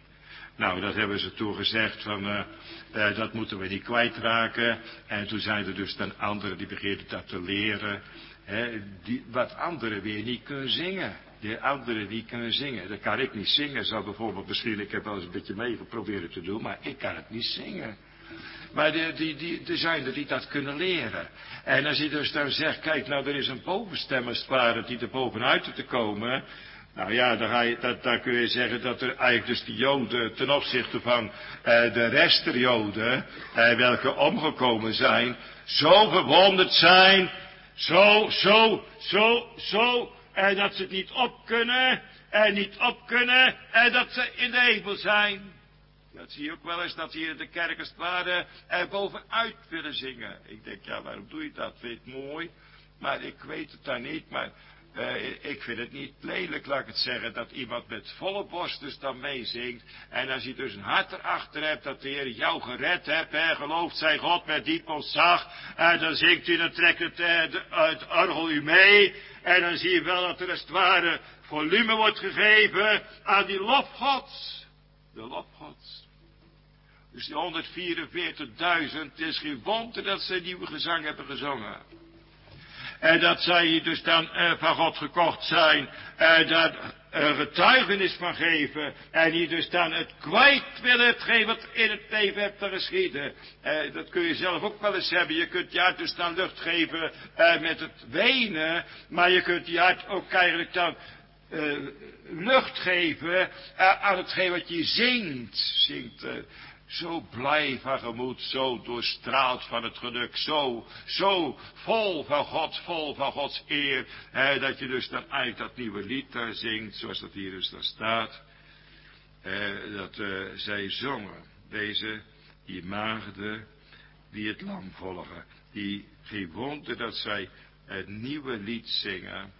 Nou, dat hebben ze toen gezegd van, uh, uh, dat moeten we niet kwijtraken. En toen zijn er dus dan anderen die beginnen dat te leren. Hè, die, wat anderen weer niet kunnen zingen. Die anderen niet kunnen zingen. Dat kan ik niet zingen. Zou bijvoorbeeld misschien, ik heb wel eens een beetje mee geprobeerd te doen, maar ik kan het niet zingen. Maar er die, die, die zijn er die dat kunnen leren. En als je dus dan zegt, kijk nou, er is een bovenstem als het ware die er bovenuit te komen. Nou ja, dan, ga je, dat, dan kun je zeggen dat er eigenlijk dus die Joden ten opzichte van uh, de rest der Joden, uh, welke omgekomen zijn, zo verwonderd zijn, zo, zo, zo, zo, uh, dat ze het niet op kunnen, en uh, niet op kunnen, en uh, dat ze in de hemel zijn. Dat zie je ook wel eens, dat ze hier in de kerk als het ware er bovenuit willen zingen. Ik denk, ja, waarom doe je dat? Vind je het mooi? Maar ik weet het dan niet, maar Uh, ik vind het niet lelijk, laat ik het zeggen, dat iemand met volle borst dus dan meezingt. En als je dus een hart erachter hebt dat de Heer jou gered hebt, hè, gelooft zij God met diep ontzag, en dan zingt u, dan trekt het, uh, de, uh, het orgel u mee, en dan zie je wel dat er als het ware volume wordt gegeven aan die lof Gods. De lof Gods. Dus die honderdvierenveertigduizend, het is geen wonder dat ze een nieuwe gezang hebben gezongen. En dat zij dus dan uh, van God gekocht zijn. En dat, een getuigenis van geven. En die dus dan het kwijt willen hetgeen wat in het leven hebt te geschieden. Uh, dat kun je zelf ook wel eens hebben. Je kunt je hart dus dan lucht geven uh, met het wenen. Maar je kunt je hart ook eigenlijk dan uh, lucht geven uh, aan hetgeen wat je zingt. Zingt uh, zo blij van gemoed, zo doorstraald van het geluk, zo, zo vol van God, vol van Gods eer, hè, dat je dus dan eigenlijk dat nieuwe lied daar zingt, zoals dat hier dus daar staat, hè, dat uh, zij zongen, deze, die maagden, die het lam volgen, die geen wonder dat zij het nieuwe lied zingen,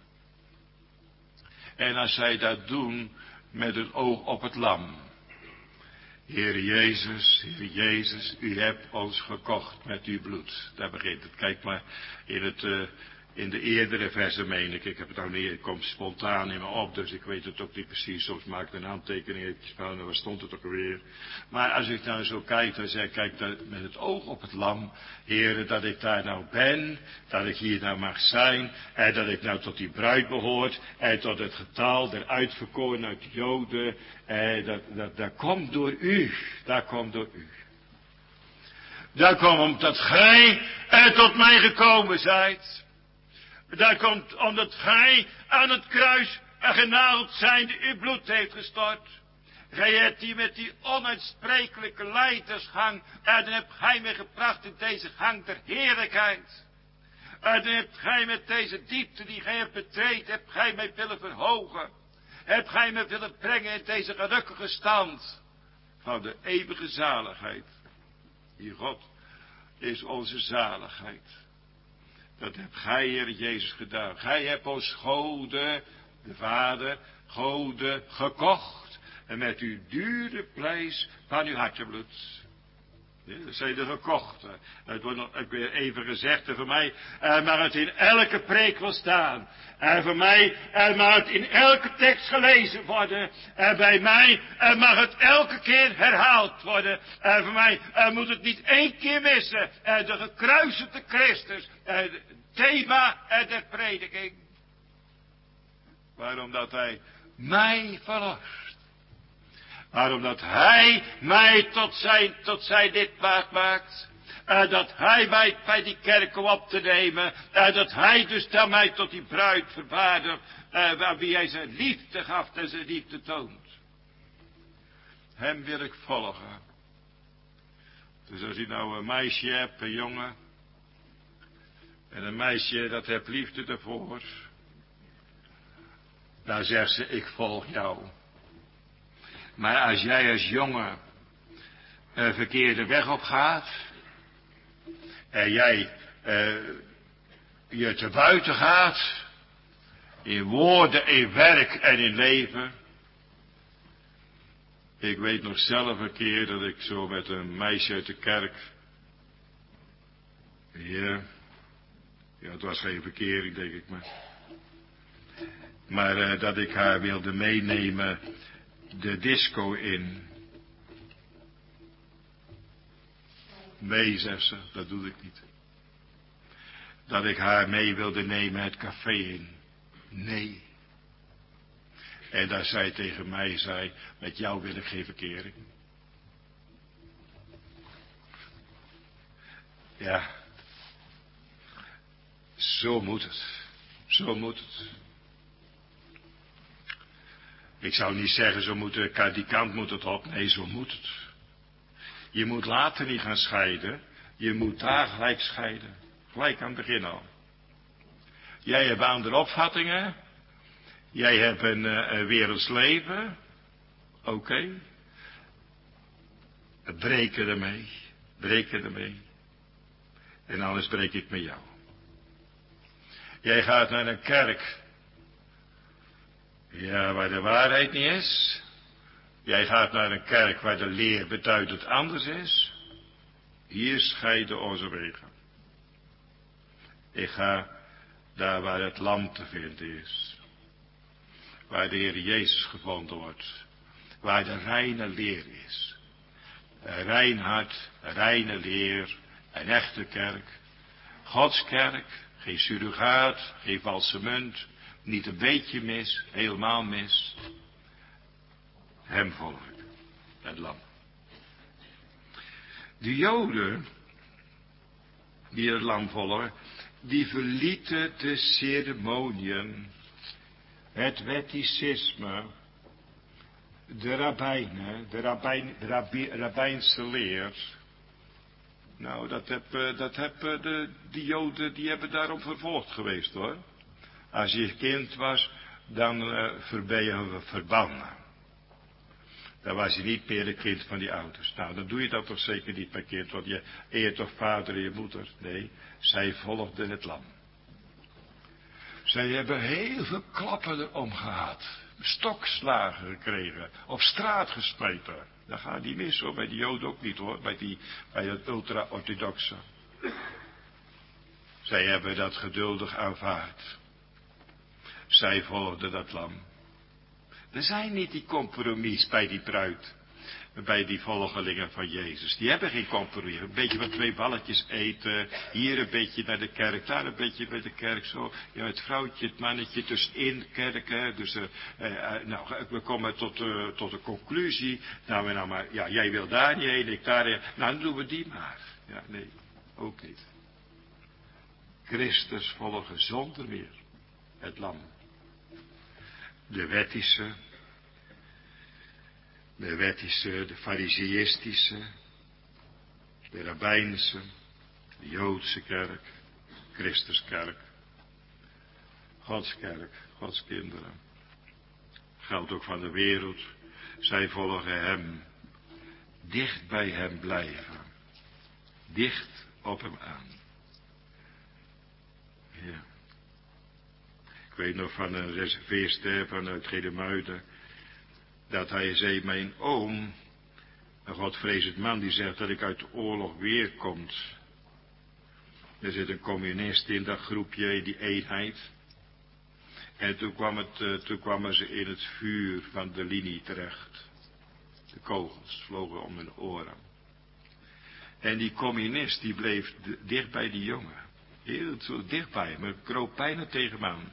en als zij dat doen met het oog op het lam. Heer Jezus, Heer Jezus, u hebt ons gekocht met uw bloed. Daar begint het. Kijk maar in, het, uh, in de eerdere versen meen ik. Ik heb het nou niet, het komt spontaan in me op, dus ik weet het ook niet precies. Soms maak ik een aantekening van, nou, waar stond het ook alweer. Maar als ik nou zo kijk, dan zeg ik, kijk daar met het oog op het lam. Heer, dat ik daar nou ben, dat ik hier nou mag zijn, en dat ik nou tot die bruid behoort, en tot het getal der uitverkoren uit de Joden, en dat, dat, dat komt door u, dat komt door u. Dat komt omdat gij er tot mij gekomen zijt. Dat komt omdat gij aan het kruis genageld zijnde uw bloed heeft gestort. Gij hebt die met die onuitsprekelijke leidersgang, en dan hebt gij mij gebracht in deze gang der heerlijkheid. En dan hebt gij met deze diepte die gij hebt betreed, hebt gij mij willen verhogen. Hebt gij mij willen brengen in deze gelukkige stand van de eeuwige zaligheid. Die God is onze zaligheid. Dat hebt gij, Heer Jezus, gedaan. Gij hebt ons Gode, de Vader, Gode gekocht. En met uw dure prijs van uw hartebloed. Ja, dat zijn de gekochten. Het wordt nog weer even gezegd. En voor mij uh, mag het in elke preek wel staan. En voor mij uh, mag het in elke tekst gelezen worden. En bij mij uh, mag het elke keer herhaald worden. En voor mij uh, moet het niet één keer missen. Uh, de gekruisigde Christus. Uh, het thema uh, der prediking. Waarom dat hij mij verlost. Waarom dat hij mij tot zijn, tot zijn lidmaat maakt. Uh, dat hij mij bij die kerk om op te nemen. Uh, dat hij dus dan mij tot die bruid vervaardigt. Uh, waar wie hij zijn liefde gaf en zijn liefde toont. Hem wil ik volgen. Dus als je nou een meisje hebt, een jongen. En een meisje dat heeft liefde ervoor. Dan zegt ze, ik volg jou. Maar als jij als jongen een verkeerde weg op gaat. En jij uh, je te buiten gaat. In woorden, in werk en in leven. Ik weet nog zelf een keer dat ik zo met een meisje uit de kerk. Ja, ja het was geen verkering denk ik maar. Maar uh, dat ik haar wilde meenemen de disco in. Nee, zegt ze, dat doe ik niet. Dat ik haar mee wilde nemen het café in. Nee. En dat zij tegen mij zei, met jou wil ik geen verkering. Ja. Zo moet het. Zo moet het. Ik zou niet zeggen, zo moet de, die kant moet het op. Nee, zo moet het. Je moet later niet gaan scheiden. Je moet daar gelijk scheiden. Gelijk aan het begin al. Jij hebt andere opvattingen. Jij hebt een, een werelds leven. Oké. Okay. Breken ermee. Breken ermee. En anders breek ik met jou. Jij gaat naar een kerk. Ja, waar de waarheid niet is. Jij gaat naar een kerk waar de leer beduidend anders is. Hier scheiden onze wegen. Ik ga daar waar het lam te vinden is. Waar de Heer Jezus gevonden wordt. Waar de reine leer is. Een rein hart, een reine leer, een echte kerk. Gods kerk, geen surrogaat, geen valse munt. Niet een beetje mis, helemaal mis. Hem volg ik, het lam. De Joden, die het lam volgen, die verlieten de ceremoniën, het wetticisme, de rabbijnen, de, rabbijn, de rabbi, rabbijnse leer. Nou, dat hebben dat heb de, die Joden, die hebben daarom vervolgd geweest hoor. Als je kind was, dan uh, ben je verbannen. Dan was je niet meer een kind van die ouders. Nou, dan doe je dat toch zeker niet per kind, want je eert toch vader en je moeder. Nee, zij volgden het lam. Zij hebben heel veel klappen erom gehad. Stokslagen gekregen, op straat gesmeten. Dat gaat niet mis hoor, bij die Joden ook niet hoor, bij, die, bij het ultra-orthodoxe. Zij hebben dat geduldig aanvaard. Zij volgden dat lam. Er zijn niet die compromis bij die bruid, bij die volgelingen van Jezus. Die hebben geen compromis. Een beetje wat twee balletjes eten, hier een beetje naar de kerk, daar een beetje bij de kerk, zo. Ja, het vrouwtje, het mannetje, dus in de kerk, hè. Dus, uh, uh, nou, we komen tot, uh, tot een conclusie. Nou, we nou maar, ja, jij wil daar niet heen, ik daar heen. Nou, dan doen we die maar. Ja, nee, ook niet. Christus volgen zonder meer het lam. De wettische, de wettische, de fariseïstische, de rabbijnse, de Joodse kerk, Christuskerk, Gods kerk, Gods kinderen. Geldt ook van de wereld, zij volgen hem, dicht bij hem blijven, dicht op hem aan. Ja. Ik weet nog van een reserveerster vanuit Gedemuiden, dat hij zei, mijn oom, een godvrezend man, die zegt dat ik uit de oorlog weer komt. Er zit een communist in dat groepje, die eenheid. En toen, kwam het, uh, toen kwamen ze in het vuur van de linie terecht. De kogels vlogen om hun oren. En die communist, die bleef dicht bij die jongen. Heel zo dichtbij, maar kroop bijna tegen hem aan.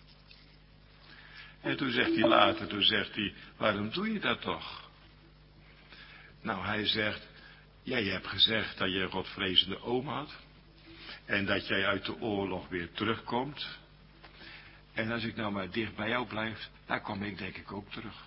En toen zegt hij later, toen zegt hij, waarom doe je dat toch? Nou, hij zegt, jij hebt gezegd dat je een godvrezende oom had. En dat jij uit de oorlog weer terugkomt. En als ik nou maar dicht bij jou blijf, dan kom ik denk ik ook terug.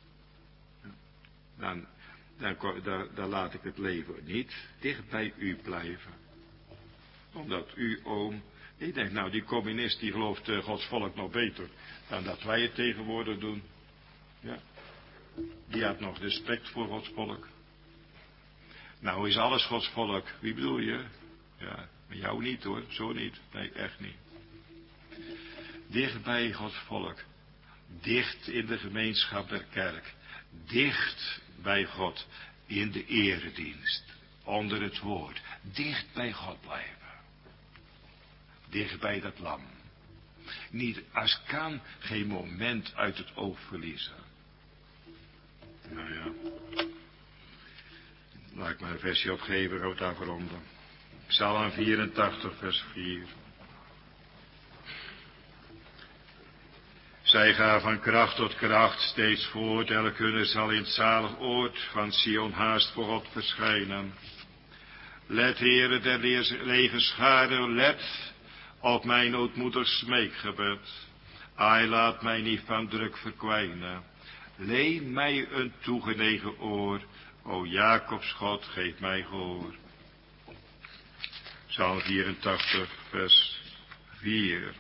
Dan, dan, dan, dan laat ik het leven niet dicht bij u blijven. Omdat u, oom, ik denk nou die communist die gelooft uh, Gods volk nog beter dan dat wij het tegenwoordig doen. Ja. Die had nog respect voor Gods volk. Nou is alles Gods volk. Wie bedoel je? Ja, met jou niet hoor, zo niet. Nee, echt niet. Dicht bij Gods volk. Dicht in de gemeenschap der kerk. Dicht bij God in de eredienst. Onder het woord. Dicht bij God blijven. Dicht bij dat lam. Niet als kan geen moment uit het oog verliezen. Nou ja. Laat ik maar een versje opgeven, ik houd daarvoor onder. Psalm vierentachtig, vers vier. Zij gaan van kracht tot kracht steeds voort, elk hunne zal in het zalig oord van Sion haast voor God verschijnen. Let, Heere der lege schade, let op mijn ootmoedig smeekgebed. Ai, laat mij niet van druk verkwijnen. Leen mij een toegenegen oor, o Jacobs God, geef mij gehoor. Psalm vierentachtig, vers vier.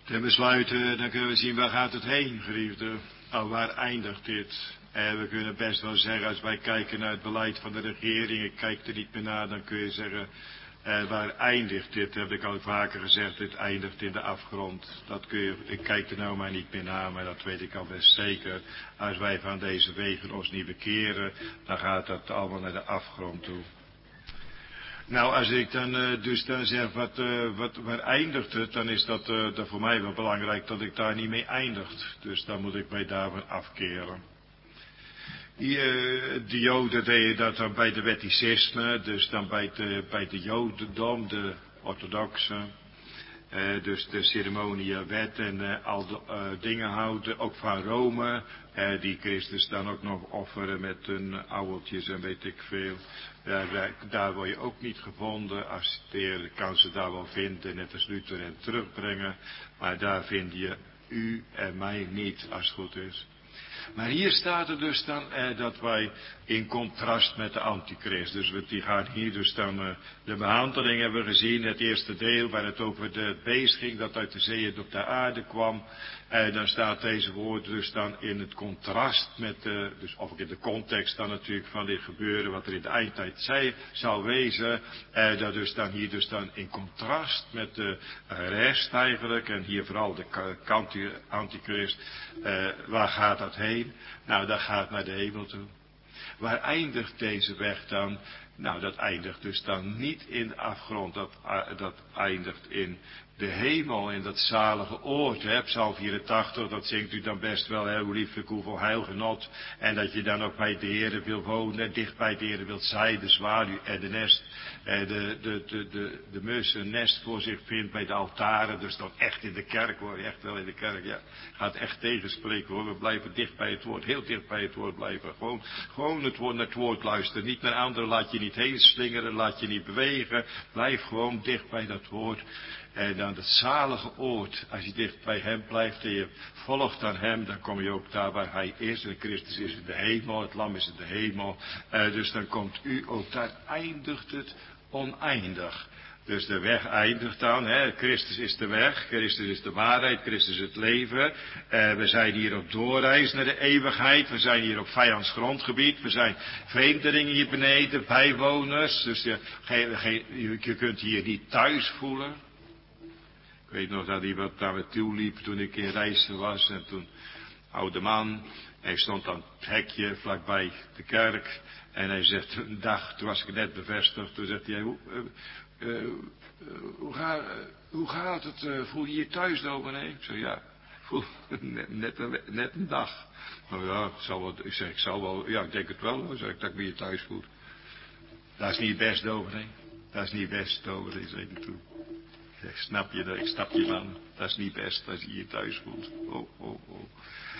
Ten besluite, dan kunnen we zien waar gaat het heen, geliefde. Oh, waar eindigt dit? En we kunnen best wel zeggen, als wij kijken naar het beleid van de regering, ik kijk er niet meer naar, dan kun je zeggen, eh, waar eindigt dit? Heb ik al vaker gezegd, dit eindigt in de afgrond. Dat kun je, ik kijk er nou maar niet meer naar, maar dat weet ik al best zeker. Als wij van deze wegen ons niet bekeren, dan gaat dat allemaal naar de afgrond toe. Nou, als ik dan uh, dus dan zeg, wat, uh, wat, waar eindigt het, dan is dat, uh, dat voor mij wel belangrijk dat ik daar niet mee eindigt. Dus dan moet ik mij daarvan afkeren. Die, uh, de Joden deden dat dan bij de wetticisme, dus dan bij de, bij de Jodendom, de orthodoxe. Uh, dus de ceremonie, wet en uh, al de uh, dingen houden, ook van Rome, uh, die Christus dan ook nog offeren met hun ouweltjes en weet ik veel. Uh, daar, daar word je ook niet gevonden, accepteren kan ze daar wel vinden, net als Luther en terugbrengen, maar daar vind je u en mij niet, als het goed is. Maar hier staat er dus dan eh, dat wij in contrast met de antichrist, dus we die gaan hier dus dan, uh, de behandeling hebben we gezien, het eerste deel waar het over de, het beest ging dat uit de zee op de aarde kwam. En dan staat deze woord dus dan in het contrast met, uh, dus of in de context dan natuurlijk van dit gebeuren wat er in de eindtijd zij, zal wezen. Uh, dat dus dan hier dus dan in contrast met de uh, rest eigenlijk, en hier vooral de antichrist, uh, waar gaat dat heen? Nou, dat gaat naar de hemel toe. Waar eindigt deze weg dan? Nou, dat eindigt dus dan niet in de afgrond, dat, uh, dat eindigt in de hemel, in dat zalige oord, hè, Psalm vierentachtig, dat zingt u dan best wel, hè, hoe lieflijk, hoeveel heilgenot, en dat je dan ook bij de Heere wil wonen, dicht bij de Heere wilt zijn, de zwaluw en de nest, eh, de, de, de, de, de mus een nest voor zich vindt bij de altaren, dus dan echt in de kerk hoor, echt wel in de kerk, ja, gaat echt tegenspreken hoor, we blijven dicht bij het woord, heel dicht bij het woord blijven, gewoon, gewoon het woord, naar het woord luisteren, niet naar anderen, laat je niet heen slingeren, laat je niet bewegen, blijf gewoon dicht bij dat woord. En dan het zalige oord, als je dicht bij hem blijft en je volgt aan hem, dan kom je ook daar waar hij is. En Christus is in de hemel, het lam is in de hemel. Uh, dus dan komt u ook, daar eindigt het oneindig. Dus de weg eindigt dan, hè. Christus is de weg, Christus is de waarheid, Christus is het leven. Uh, we zijn hier op doorreis naar de eeuwigheid, we zijn hier op vijands grondgebied, we zijn vreemdelingen hier beneden, bijwoners. Dus je, je, je kunt hier niet thuis voelen. Ik weet nog dat hij wat naar me toe liep toen ik in Rijssen was. En toen, oude man, hij stond aan het hekje vlakbij de kerk. En hij zegt, een dag, toen was ik net bevestigd. Toen zegt hij, hoe, uh, uh, uh, hoe, ga, uh, hoe gaat het? Uh, voel je je thuis, dominee? Ik zeg, ja, voel net, net, een, net een dag. Nou ja, ik, zal wel, ik zeg, ik zal wel, ja, ik denk het wel hoor, zeg ik, dat ik me hier thuis voel. Dat is niet best, dominee. Dat is niet best, dominee, zeg ik toe. Ik snap je, ik snap je man, dat is niet best als je je thuis voelt. Oh, oh, oh.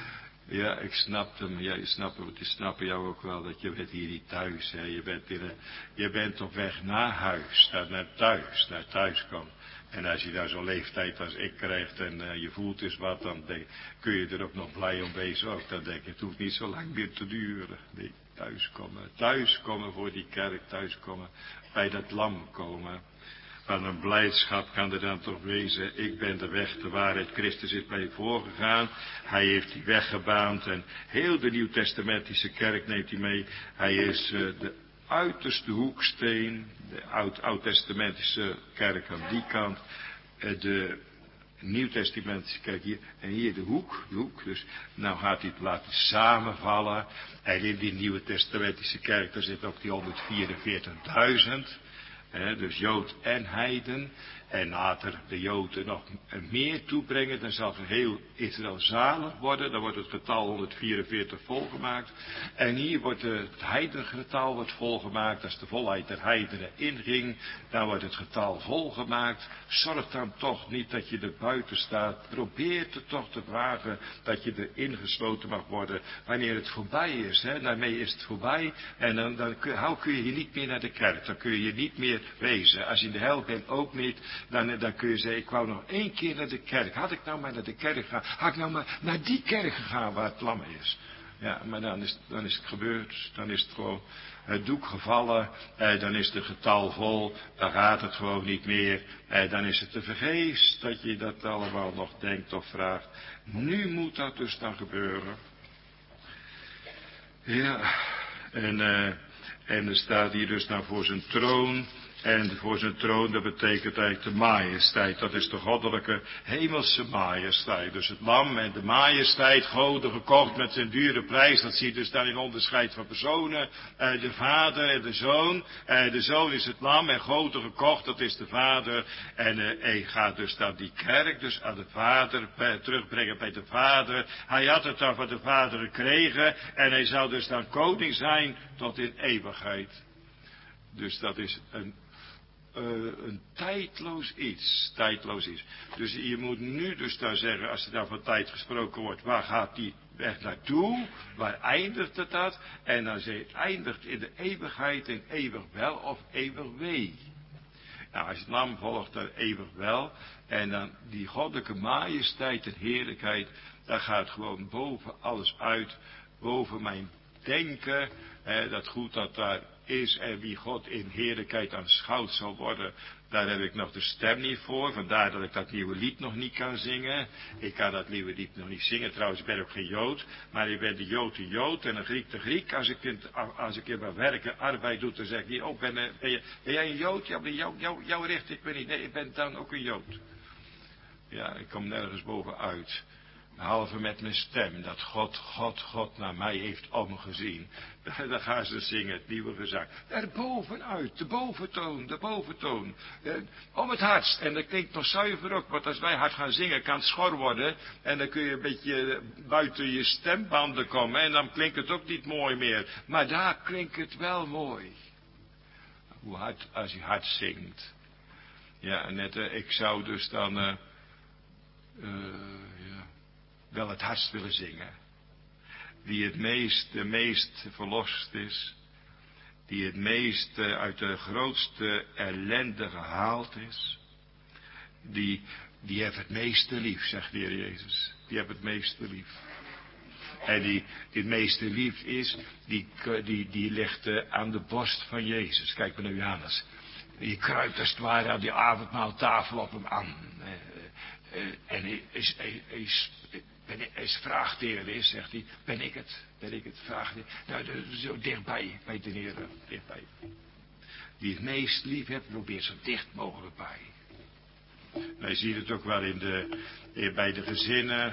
Ja, ik snap hem, ja, je snapt hem, die snappen jou ook wel, dat je bent hier niet thuis, hè. Je bent in een, je bent op weg naar huis, naar, naar thuis, naar thuis komen. En als je daar zo'n leeftijd als ik krijgt en uh, je voelt eens wat, dan denk, kun je er ook nog blij om wezen ook. Dan denk je, het hoeft niet zo lang meer te duren. Nee, thuiskomen, thuiskomen voor die kerk, thuiskomen, bij dat lam komen. Van een blijdschap kan er dan toch wezen, ik ben de weg, de waarheid, Christus is mij voorgegaan, hij heeft die weg gebaand en heel de Nieuwtestamentische kerk neemt hij mee. Hij is uh, de uiterste hoeksteen, de oud, oud-testamentische kerk aan die kant, uh, de Nieuwtestamentische kerk hier, en hier de hoek, de hoek, dus nou gaat hij het laten samenvallen, en in die Nieuwe Testamentische kerk, daar zit ook die honderdvierenveertigduizend, He, dus Jood en heiden. En later de Joden nog meer toebrengen. Dan zal heel Israël zalig worden. Dan wordt het getal honderdvierenveertig volgemaakt. En hier wordt het heidengetal wordt volgemaakt. Als de volheid der heidenen inging. Dan wordt het getal volgemaakt. Zorg dan toch niet dat je er buiten staat. Probeer het toch te wagen dat je er ingesloten mag worden. Wanneer het voorbij is. Hè, daarmee is het voorbij. En dan, dan kun, kun je hier niet meer naar de kerk. Dan kun je hier niet meer wezen. Als je in de hel bent ook niet. Dan, dan kun je zeggen, ik wou nog één keer naar de kerk. Had ik nou maar naar de kerk gegaan. Had ik nou maar naar die kerk gegaan waar het lam is. Ja, maar dan is, dan is het gebeurd. Dan is het gewoon het doek gevallen. Eh, dan is het getal vol. Dan gaat het gewoon niet meer. Eh, dan is het te vergeefs dat je dat allemaal nog denkt of vraagt. Nu moet dat dus dan gebeuren. Ja, en, uh, en er staat hier dus nou voor zijn troon. En voor zijn troon, dat betekent eigenlijk de majesteit. Dat is de goddelijke hemelse majesteit. Dus het lam en de majesteit, goden gekocht met zijn dure prijs. Dat zie je dus dan in onderscheid van personen. Uh, de vader en de zoon. Uh, de zoon is het lam en goden gekocht, dat is de vader. En uh, hij gaat dus dan die kerk dus aan de vader bij, terugbrengen bij de vader. Hij had het dan van de vader gekregen. En hij zou dus dan koning zijn tot in eeuwigheid. Dus dat is een, uh, een tijdloos iets. Tijdloos iets. Dus je moet nu dus daar zeggen, als er daar van tijd gesproken wordt, waar gaat die weg naartoe? Waar eindigt het dat? En dan zeg je, het eindigt in de eeuwigheid, in eeuwig wel of eeuwig wee. Nou, als je het lam volgt, dan eeuwig wel. En dan die goddelijke majesteit en heerlijkheid, daar gaat gewoon boven alles uit. Boven mijn denken, hè, dat goed dat daar is en wie God in heerlijkheid aanschouwd zal worden, daar heb ik nog de stem niet voor. Vandaar dat ik dat nieuwe lied nog niet kan zingen. Ik kan dat nieuwe lied nog niet zingen. Trouwens, ik ben ook geen Jood. Maar ik ben de Jood de Jood en een Griek de Griek. Als ik, in, als ik in mijn werken arbeid doe, dan zeg ik niet, oh, ben, ben, je, ben jij een Jood? Ja, ben jou, jou, jou richt ik me niet. Nee, ik ben dan ook een Jood. Ja, ik kom nergens bovenuit. Behalve met mijn stem, dat God, God, God naar mij heeft omgezien. Dan gaan ze zingen, het nieuwe gezang. Daarbovenuit, de boventoon, de boventoon. Eh, om het hardst. En dat klinkt nog zuiver ook, want als wij hard gaan zingen, kan het schor worden. En dan kun je een beetje buiten je stembanden komen. En dan klinkt het ook niet mooi meer. Maar daar klinkt het wel mooi. Hoe hard, als je hard zingt. Ja, net, uh, ik zou dus dan... Uh, uh, ja. wel het hardst willen zingen. Die het meest, de meest verlost is. Die het meest uit de grootste ellende gehaald is. Die, die heeft het meeste lief, zegt de Heer Jezus. Die heeft het meeste lief. En die, die het meeste lief is, die, die, die ligt aan de borst van Jezus. Kijk maar naar Johannes. Die kruipt als het ware aan die avondmaaltafel op hem aan. Uh, uh, en hij is... Hij, hij is Ben ik, als vraagt de Heer is, zegt hij, ben ik het? Ben ik het? Vraagt hij. Nou, de, zo dichtbij, bij de Heer, dichtbij. Die het meest lief heeft, probeert zo dicht mogelijk bij. Wij zien het ook wel in de, in, bij de gezinnen,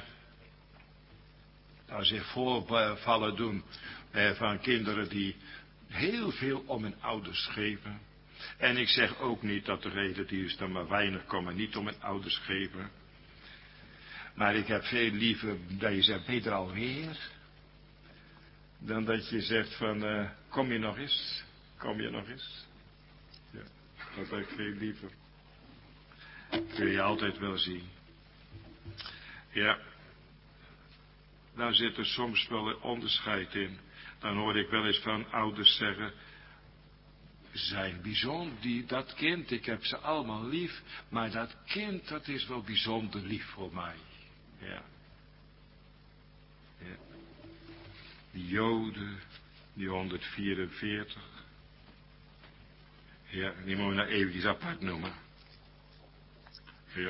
als zich voorvallen doen eh, van kinderen die heel veel om hun ouders geven. En ik zeg ook niet dat de reden die is dan maar weinig komen, niet om hun ouders geven. Maar ik heb veel liever dat je zegt, ben je er alweer? Dan dat je zegt van, uh, kom je nog eens? Kom je nog eens? Ja, dat heb ik veel liever. Kun je altijd wel zien. Ja. Dan zit er soms wel een onderscheid in. Dan hoor ik wel eens van ouders zeggen, zijn bijzonder, die, dat kind, ik heb ze allemaal lief, maar dat kind, dat is wel bijzonder lief voor mij. Ja. Ja. Die Joden, die honderdvierenveertig. Ja, die moet je nou eventjes apart noemen. Ja.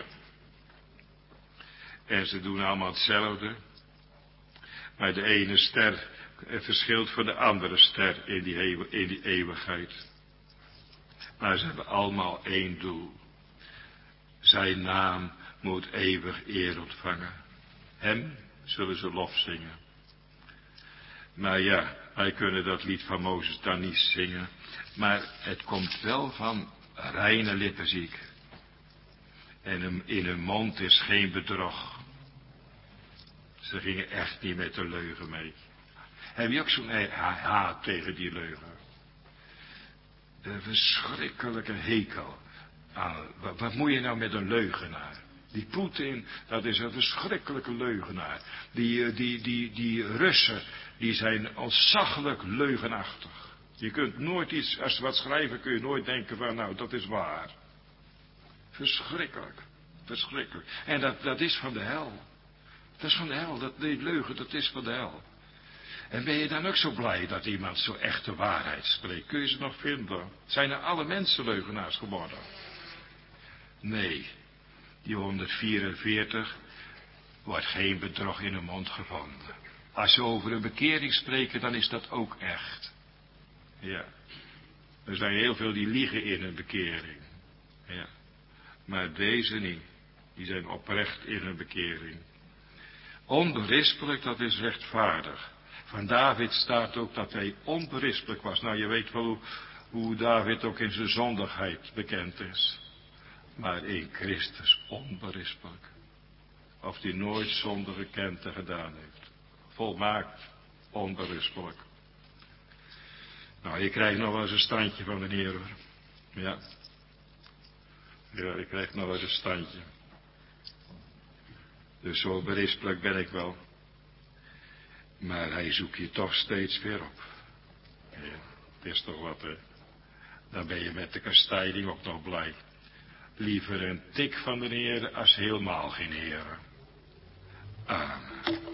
En ze doen allemaal hetzelfde. Maar de ene ster verschilt van de andere ster in die, eeuw, in die eeuwigheid. Maar ze hebben allemaal één doel. Zijn naam moet eeuwig eer ontvangen. Hem zullen ze lof zingen. Maar ja, wij kunnen dat lied van Mozes dan niet zingen. Maar het komt wel van reine lippen, zie ik. En in hun mond is geen bedrog. Ze gingen echt niet met de leugen mee. Heb je ook zo'n haat tegen die leugen? Een verschrikkelijke hekel. aan. Wat, wat moet je nou met een leugenaar? Die Poetin, dat is een verschrikkelijke leugenaar. Die, die, die, die Russen, die zijn ontzaglijk leugenachtig. Je kunt nooit iets, als ze wat schrijven, kun je nooit denken van, nou, dat is waar. Verschrikkelijk. Verschrikkelijk. En dat, dat is van de hel. Dat is van de hel. Dat, die leugen, dat is van de hel. En ben je dan ook zo blij dat iemand zo echt de waarheid spreekt? Kun je ze nog vinden? Zijn er alle mensen leugenaars geworden? Nee, die honderdvierenveertig wordt geen bedrog in hun mond gevonden. Als ze over een bekering spreken, dan is dat ook echt. Ja, er zijn heel veel die liegen in hun bekering. Ja, maar deze niet. Die zijn oprecht in hun bekering. Onberispelijk, dat is rechtvaardig. Van David staat ook dat hij onberispelijk was. Nou, je weet wel hoe, hoe David ook in zijn zondigheid bekend is. Maar in Christus onberispelijk. Of hij nooit zonde gekend en gedaan heeft. Volmaakt onberispelijk. Nou, je krijgt nog wel eens een standje van de Heer, hoor. Ja. Ja, ik krijg nog wel eens een standje. Dus zo berispelijk ben ik wel. Maar hij zoekt je toch steeds weer op. Ja, het is toch wat, hè. Dan ben je met de kastijding ook nog blij. Liever een tik van de Heer als helemaal geen Heer. Amen.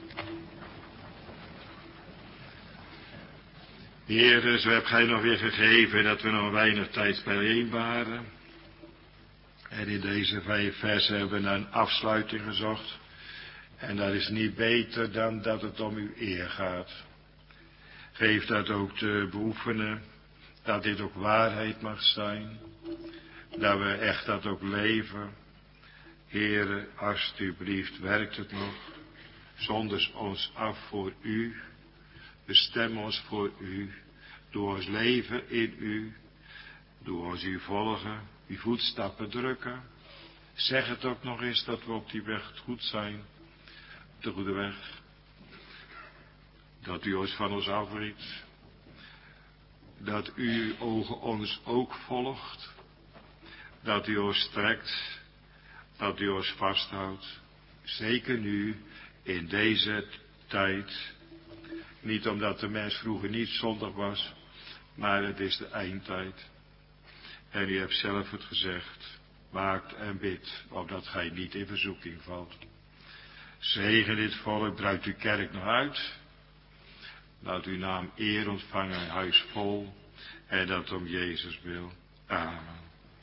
Heer, zo heb gij nog weer gegeven dat we nog weinig tijd bijeen waren. En in deze vijf versen hebben we naar een afsluiting gezocht. En dat is niet beter dan dat het om uw eer gaat. Geef dat ook te beoefenen, dat dit ook waarheid mag zijn. Dat we echt dat ook leven. Heere, alstublieft, werkt het nog. Zond ons af voor u. Bestem ons voor u. Doe ons leven in u. Doe ons u volgen. Uw voetstappen drukken. Zeg het ook nog eens dat we op die weg goed zijn. De goede weg. Dat u ons van ons afriet. Dat u uw ogen ons ook volgt. Dat u ons strekt. Dat u ons vasthoudt. Zeker nu, in deze tijd. Niet omdat de mens vroeger niet zondig was. Maar het is de eindtijd. En u hebt zelf het gezegd. Waakt en bidt, opdat gij niet in verzoeking valt. Zegen dit volk, breidt uw kerk nog uit. Laat uw naam eer ontvangen, een huis vol. En dat om Jezus wil. Amen.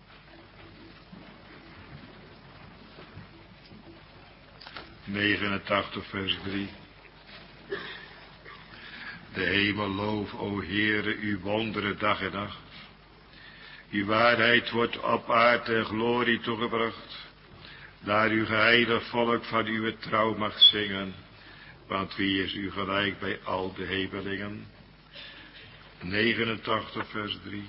negenentachtig vers drie. De hemel loof, o Heere, uw wonderen dag en nacht. Uw waarheid wordt op aarde en glorie toegebracht. Daar uw geheiligd volk van uw trouw mag zingen. Want wie is u gelijk bij al de hemelingen? negenentachtig vers drie.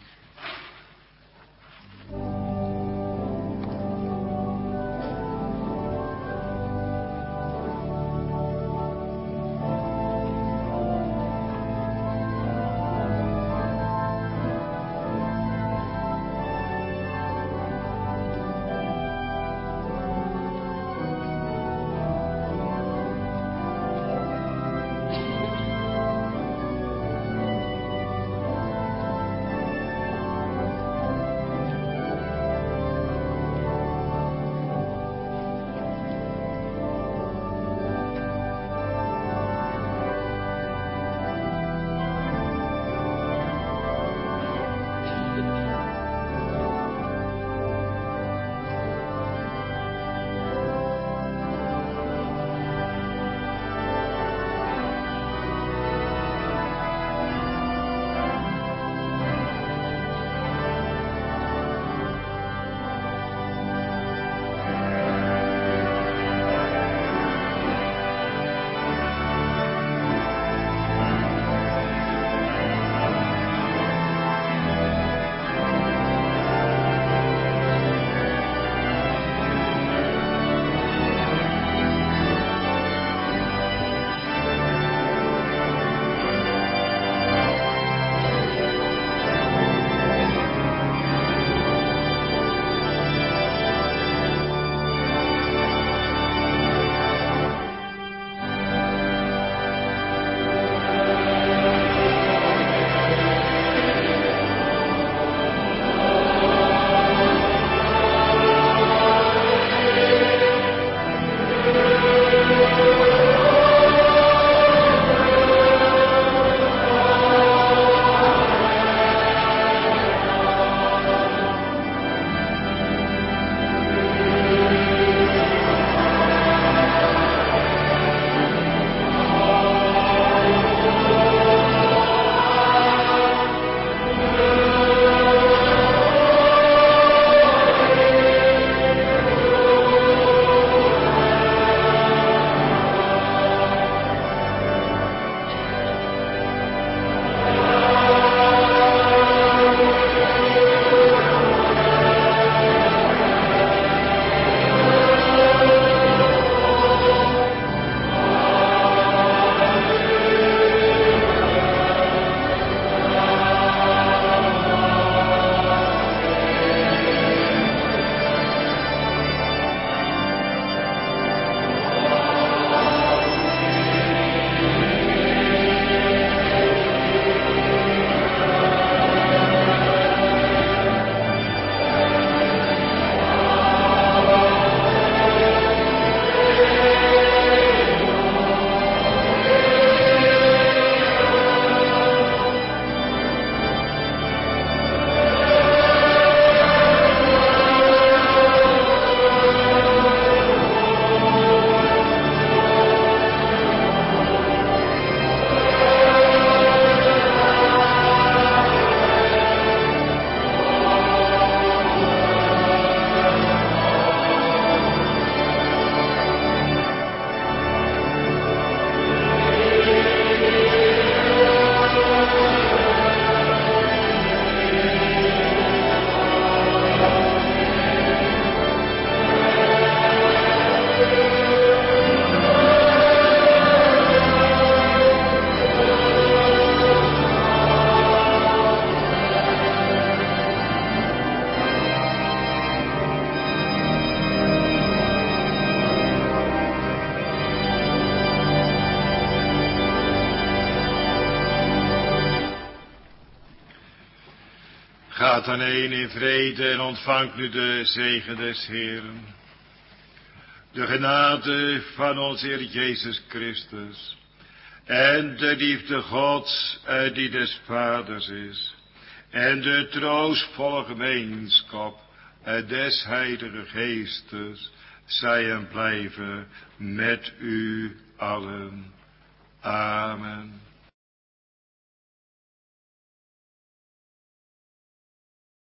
Gaat dan heen in vrede en ontvangt nu de zegen des Heeren. De genade van onze Heer Jezus Christus. En de liefde Gods en die des Vaders is. En de troostvolle gemeenschap en des Heilige Geestes. Zij en blijven met u allen. Amen.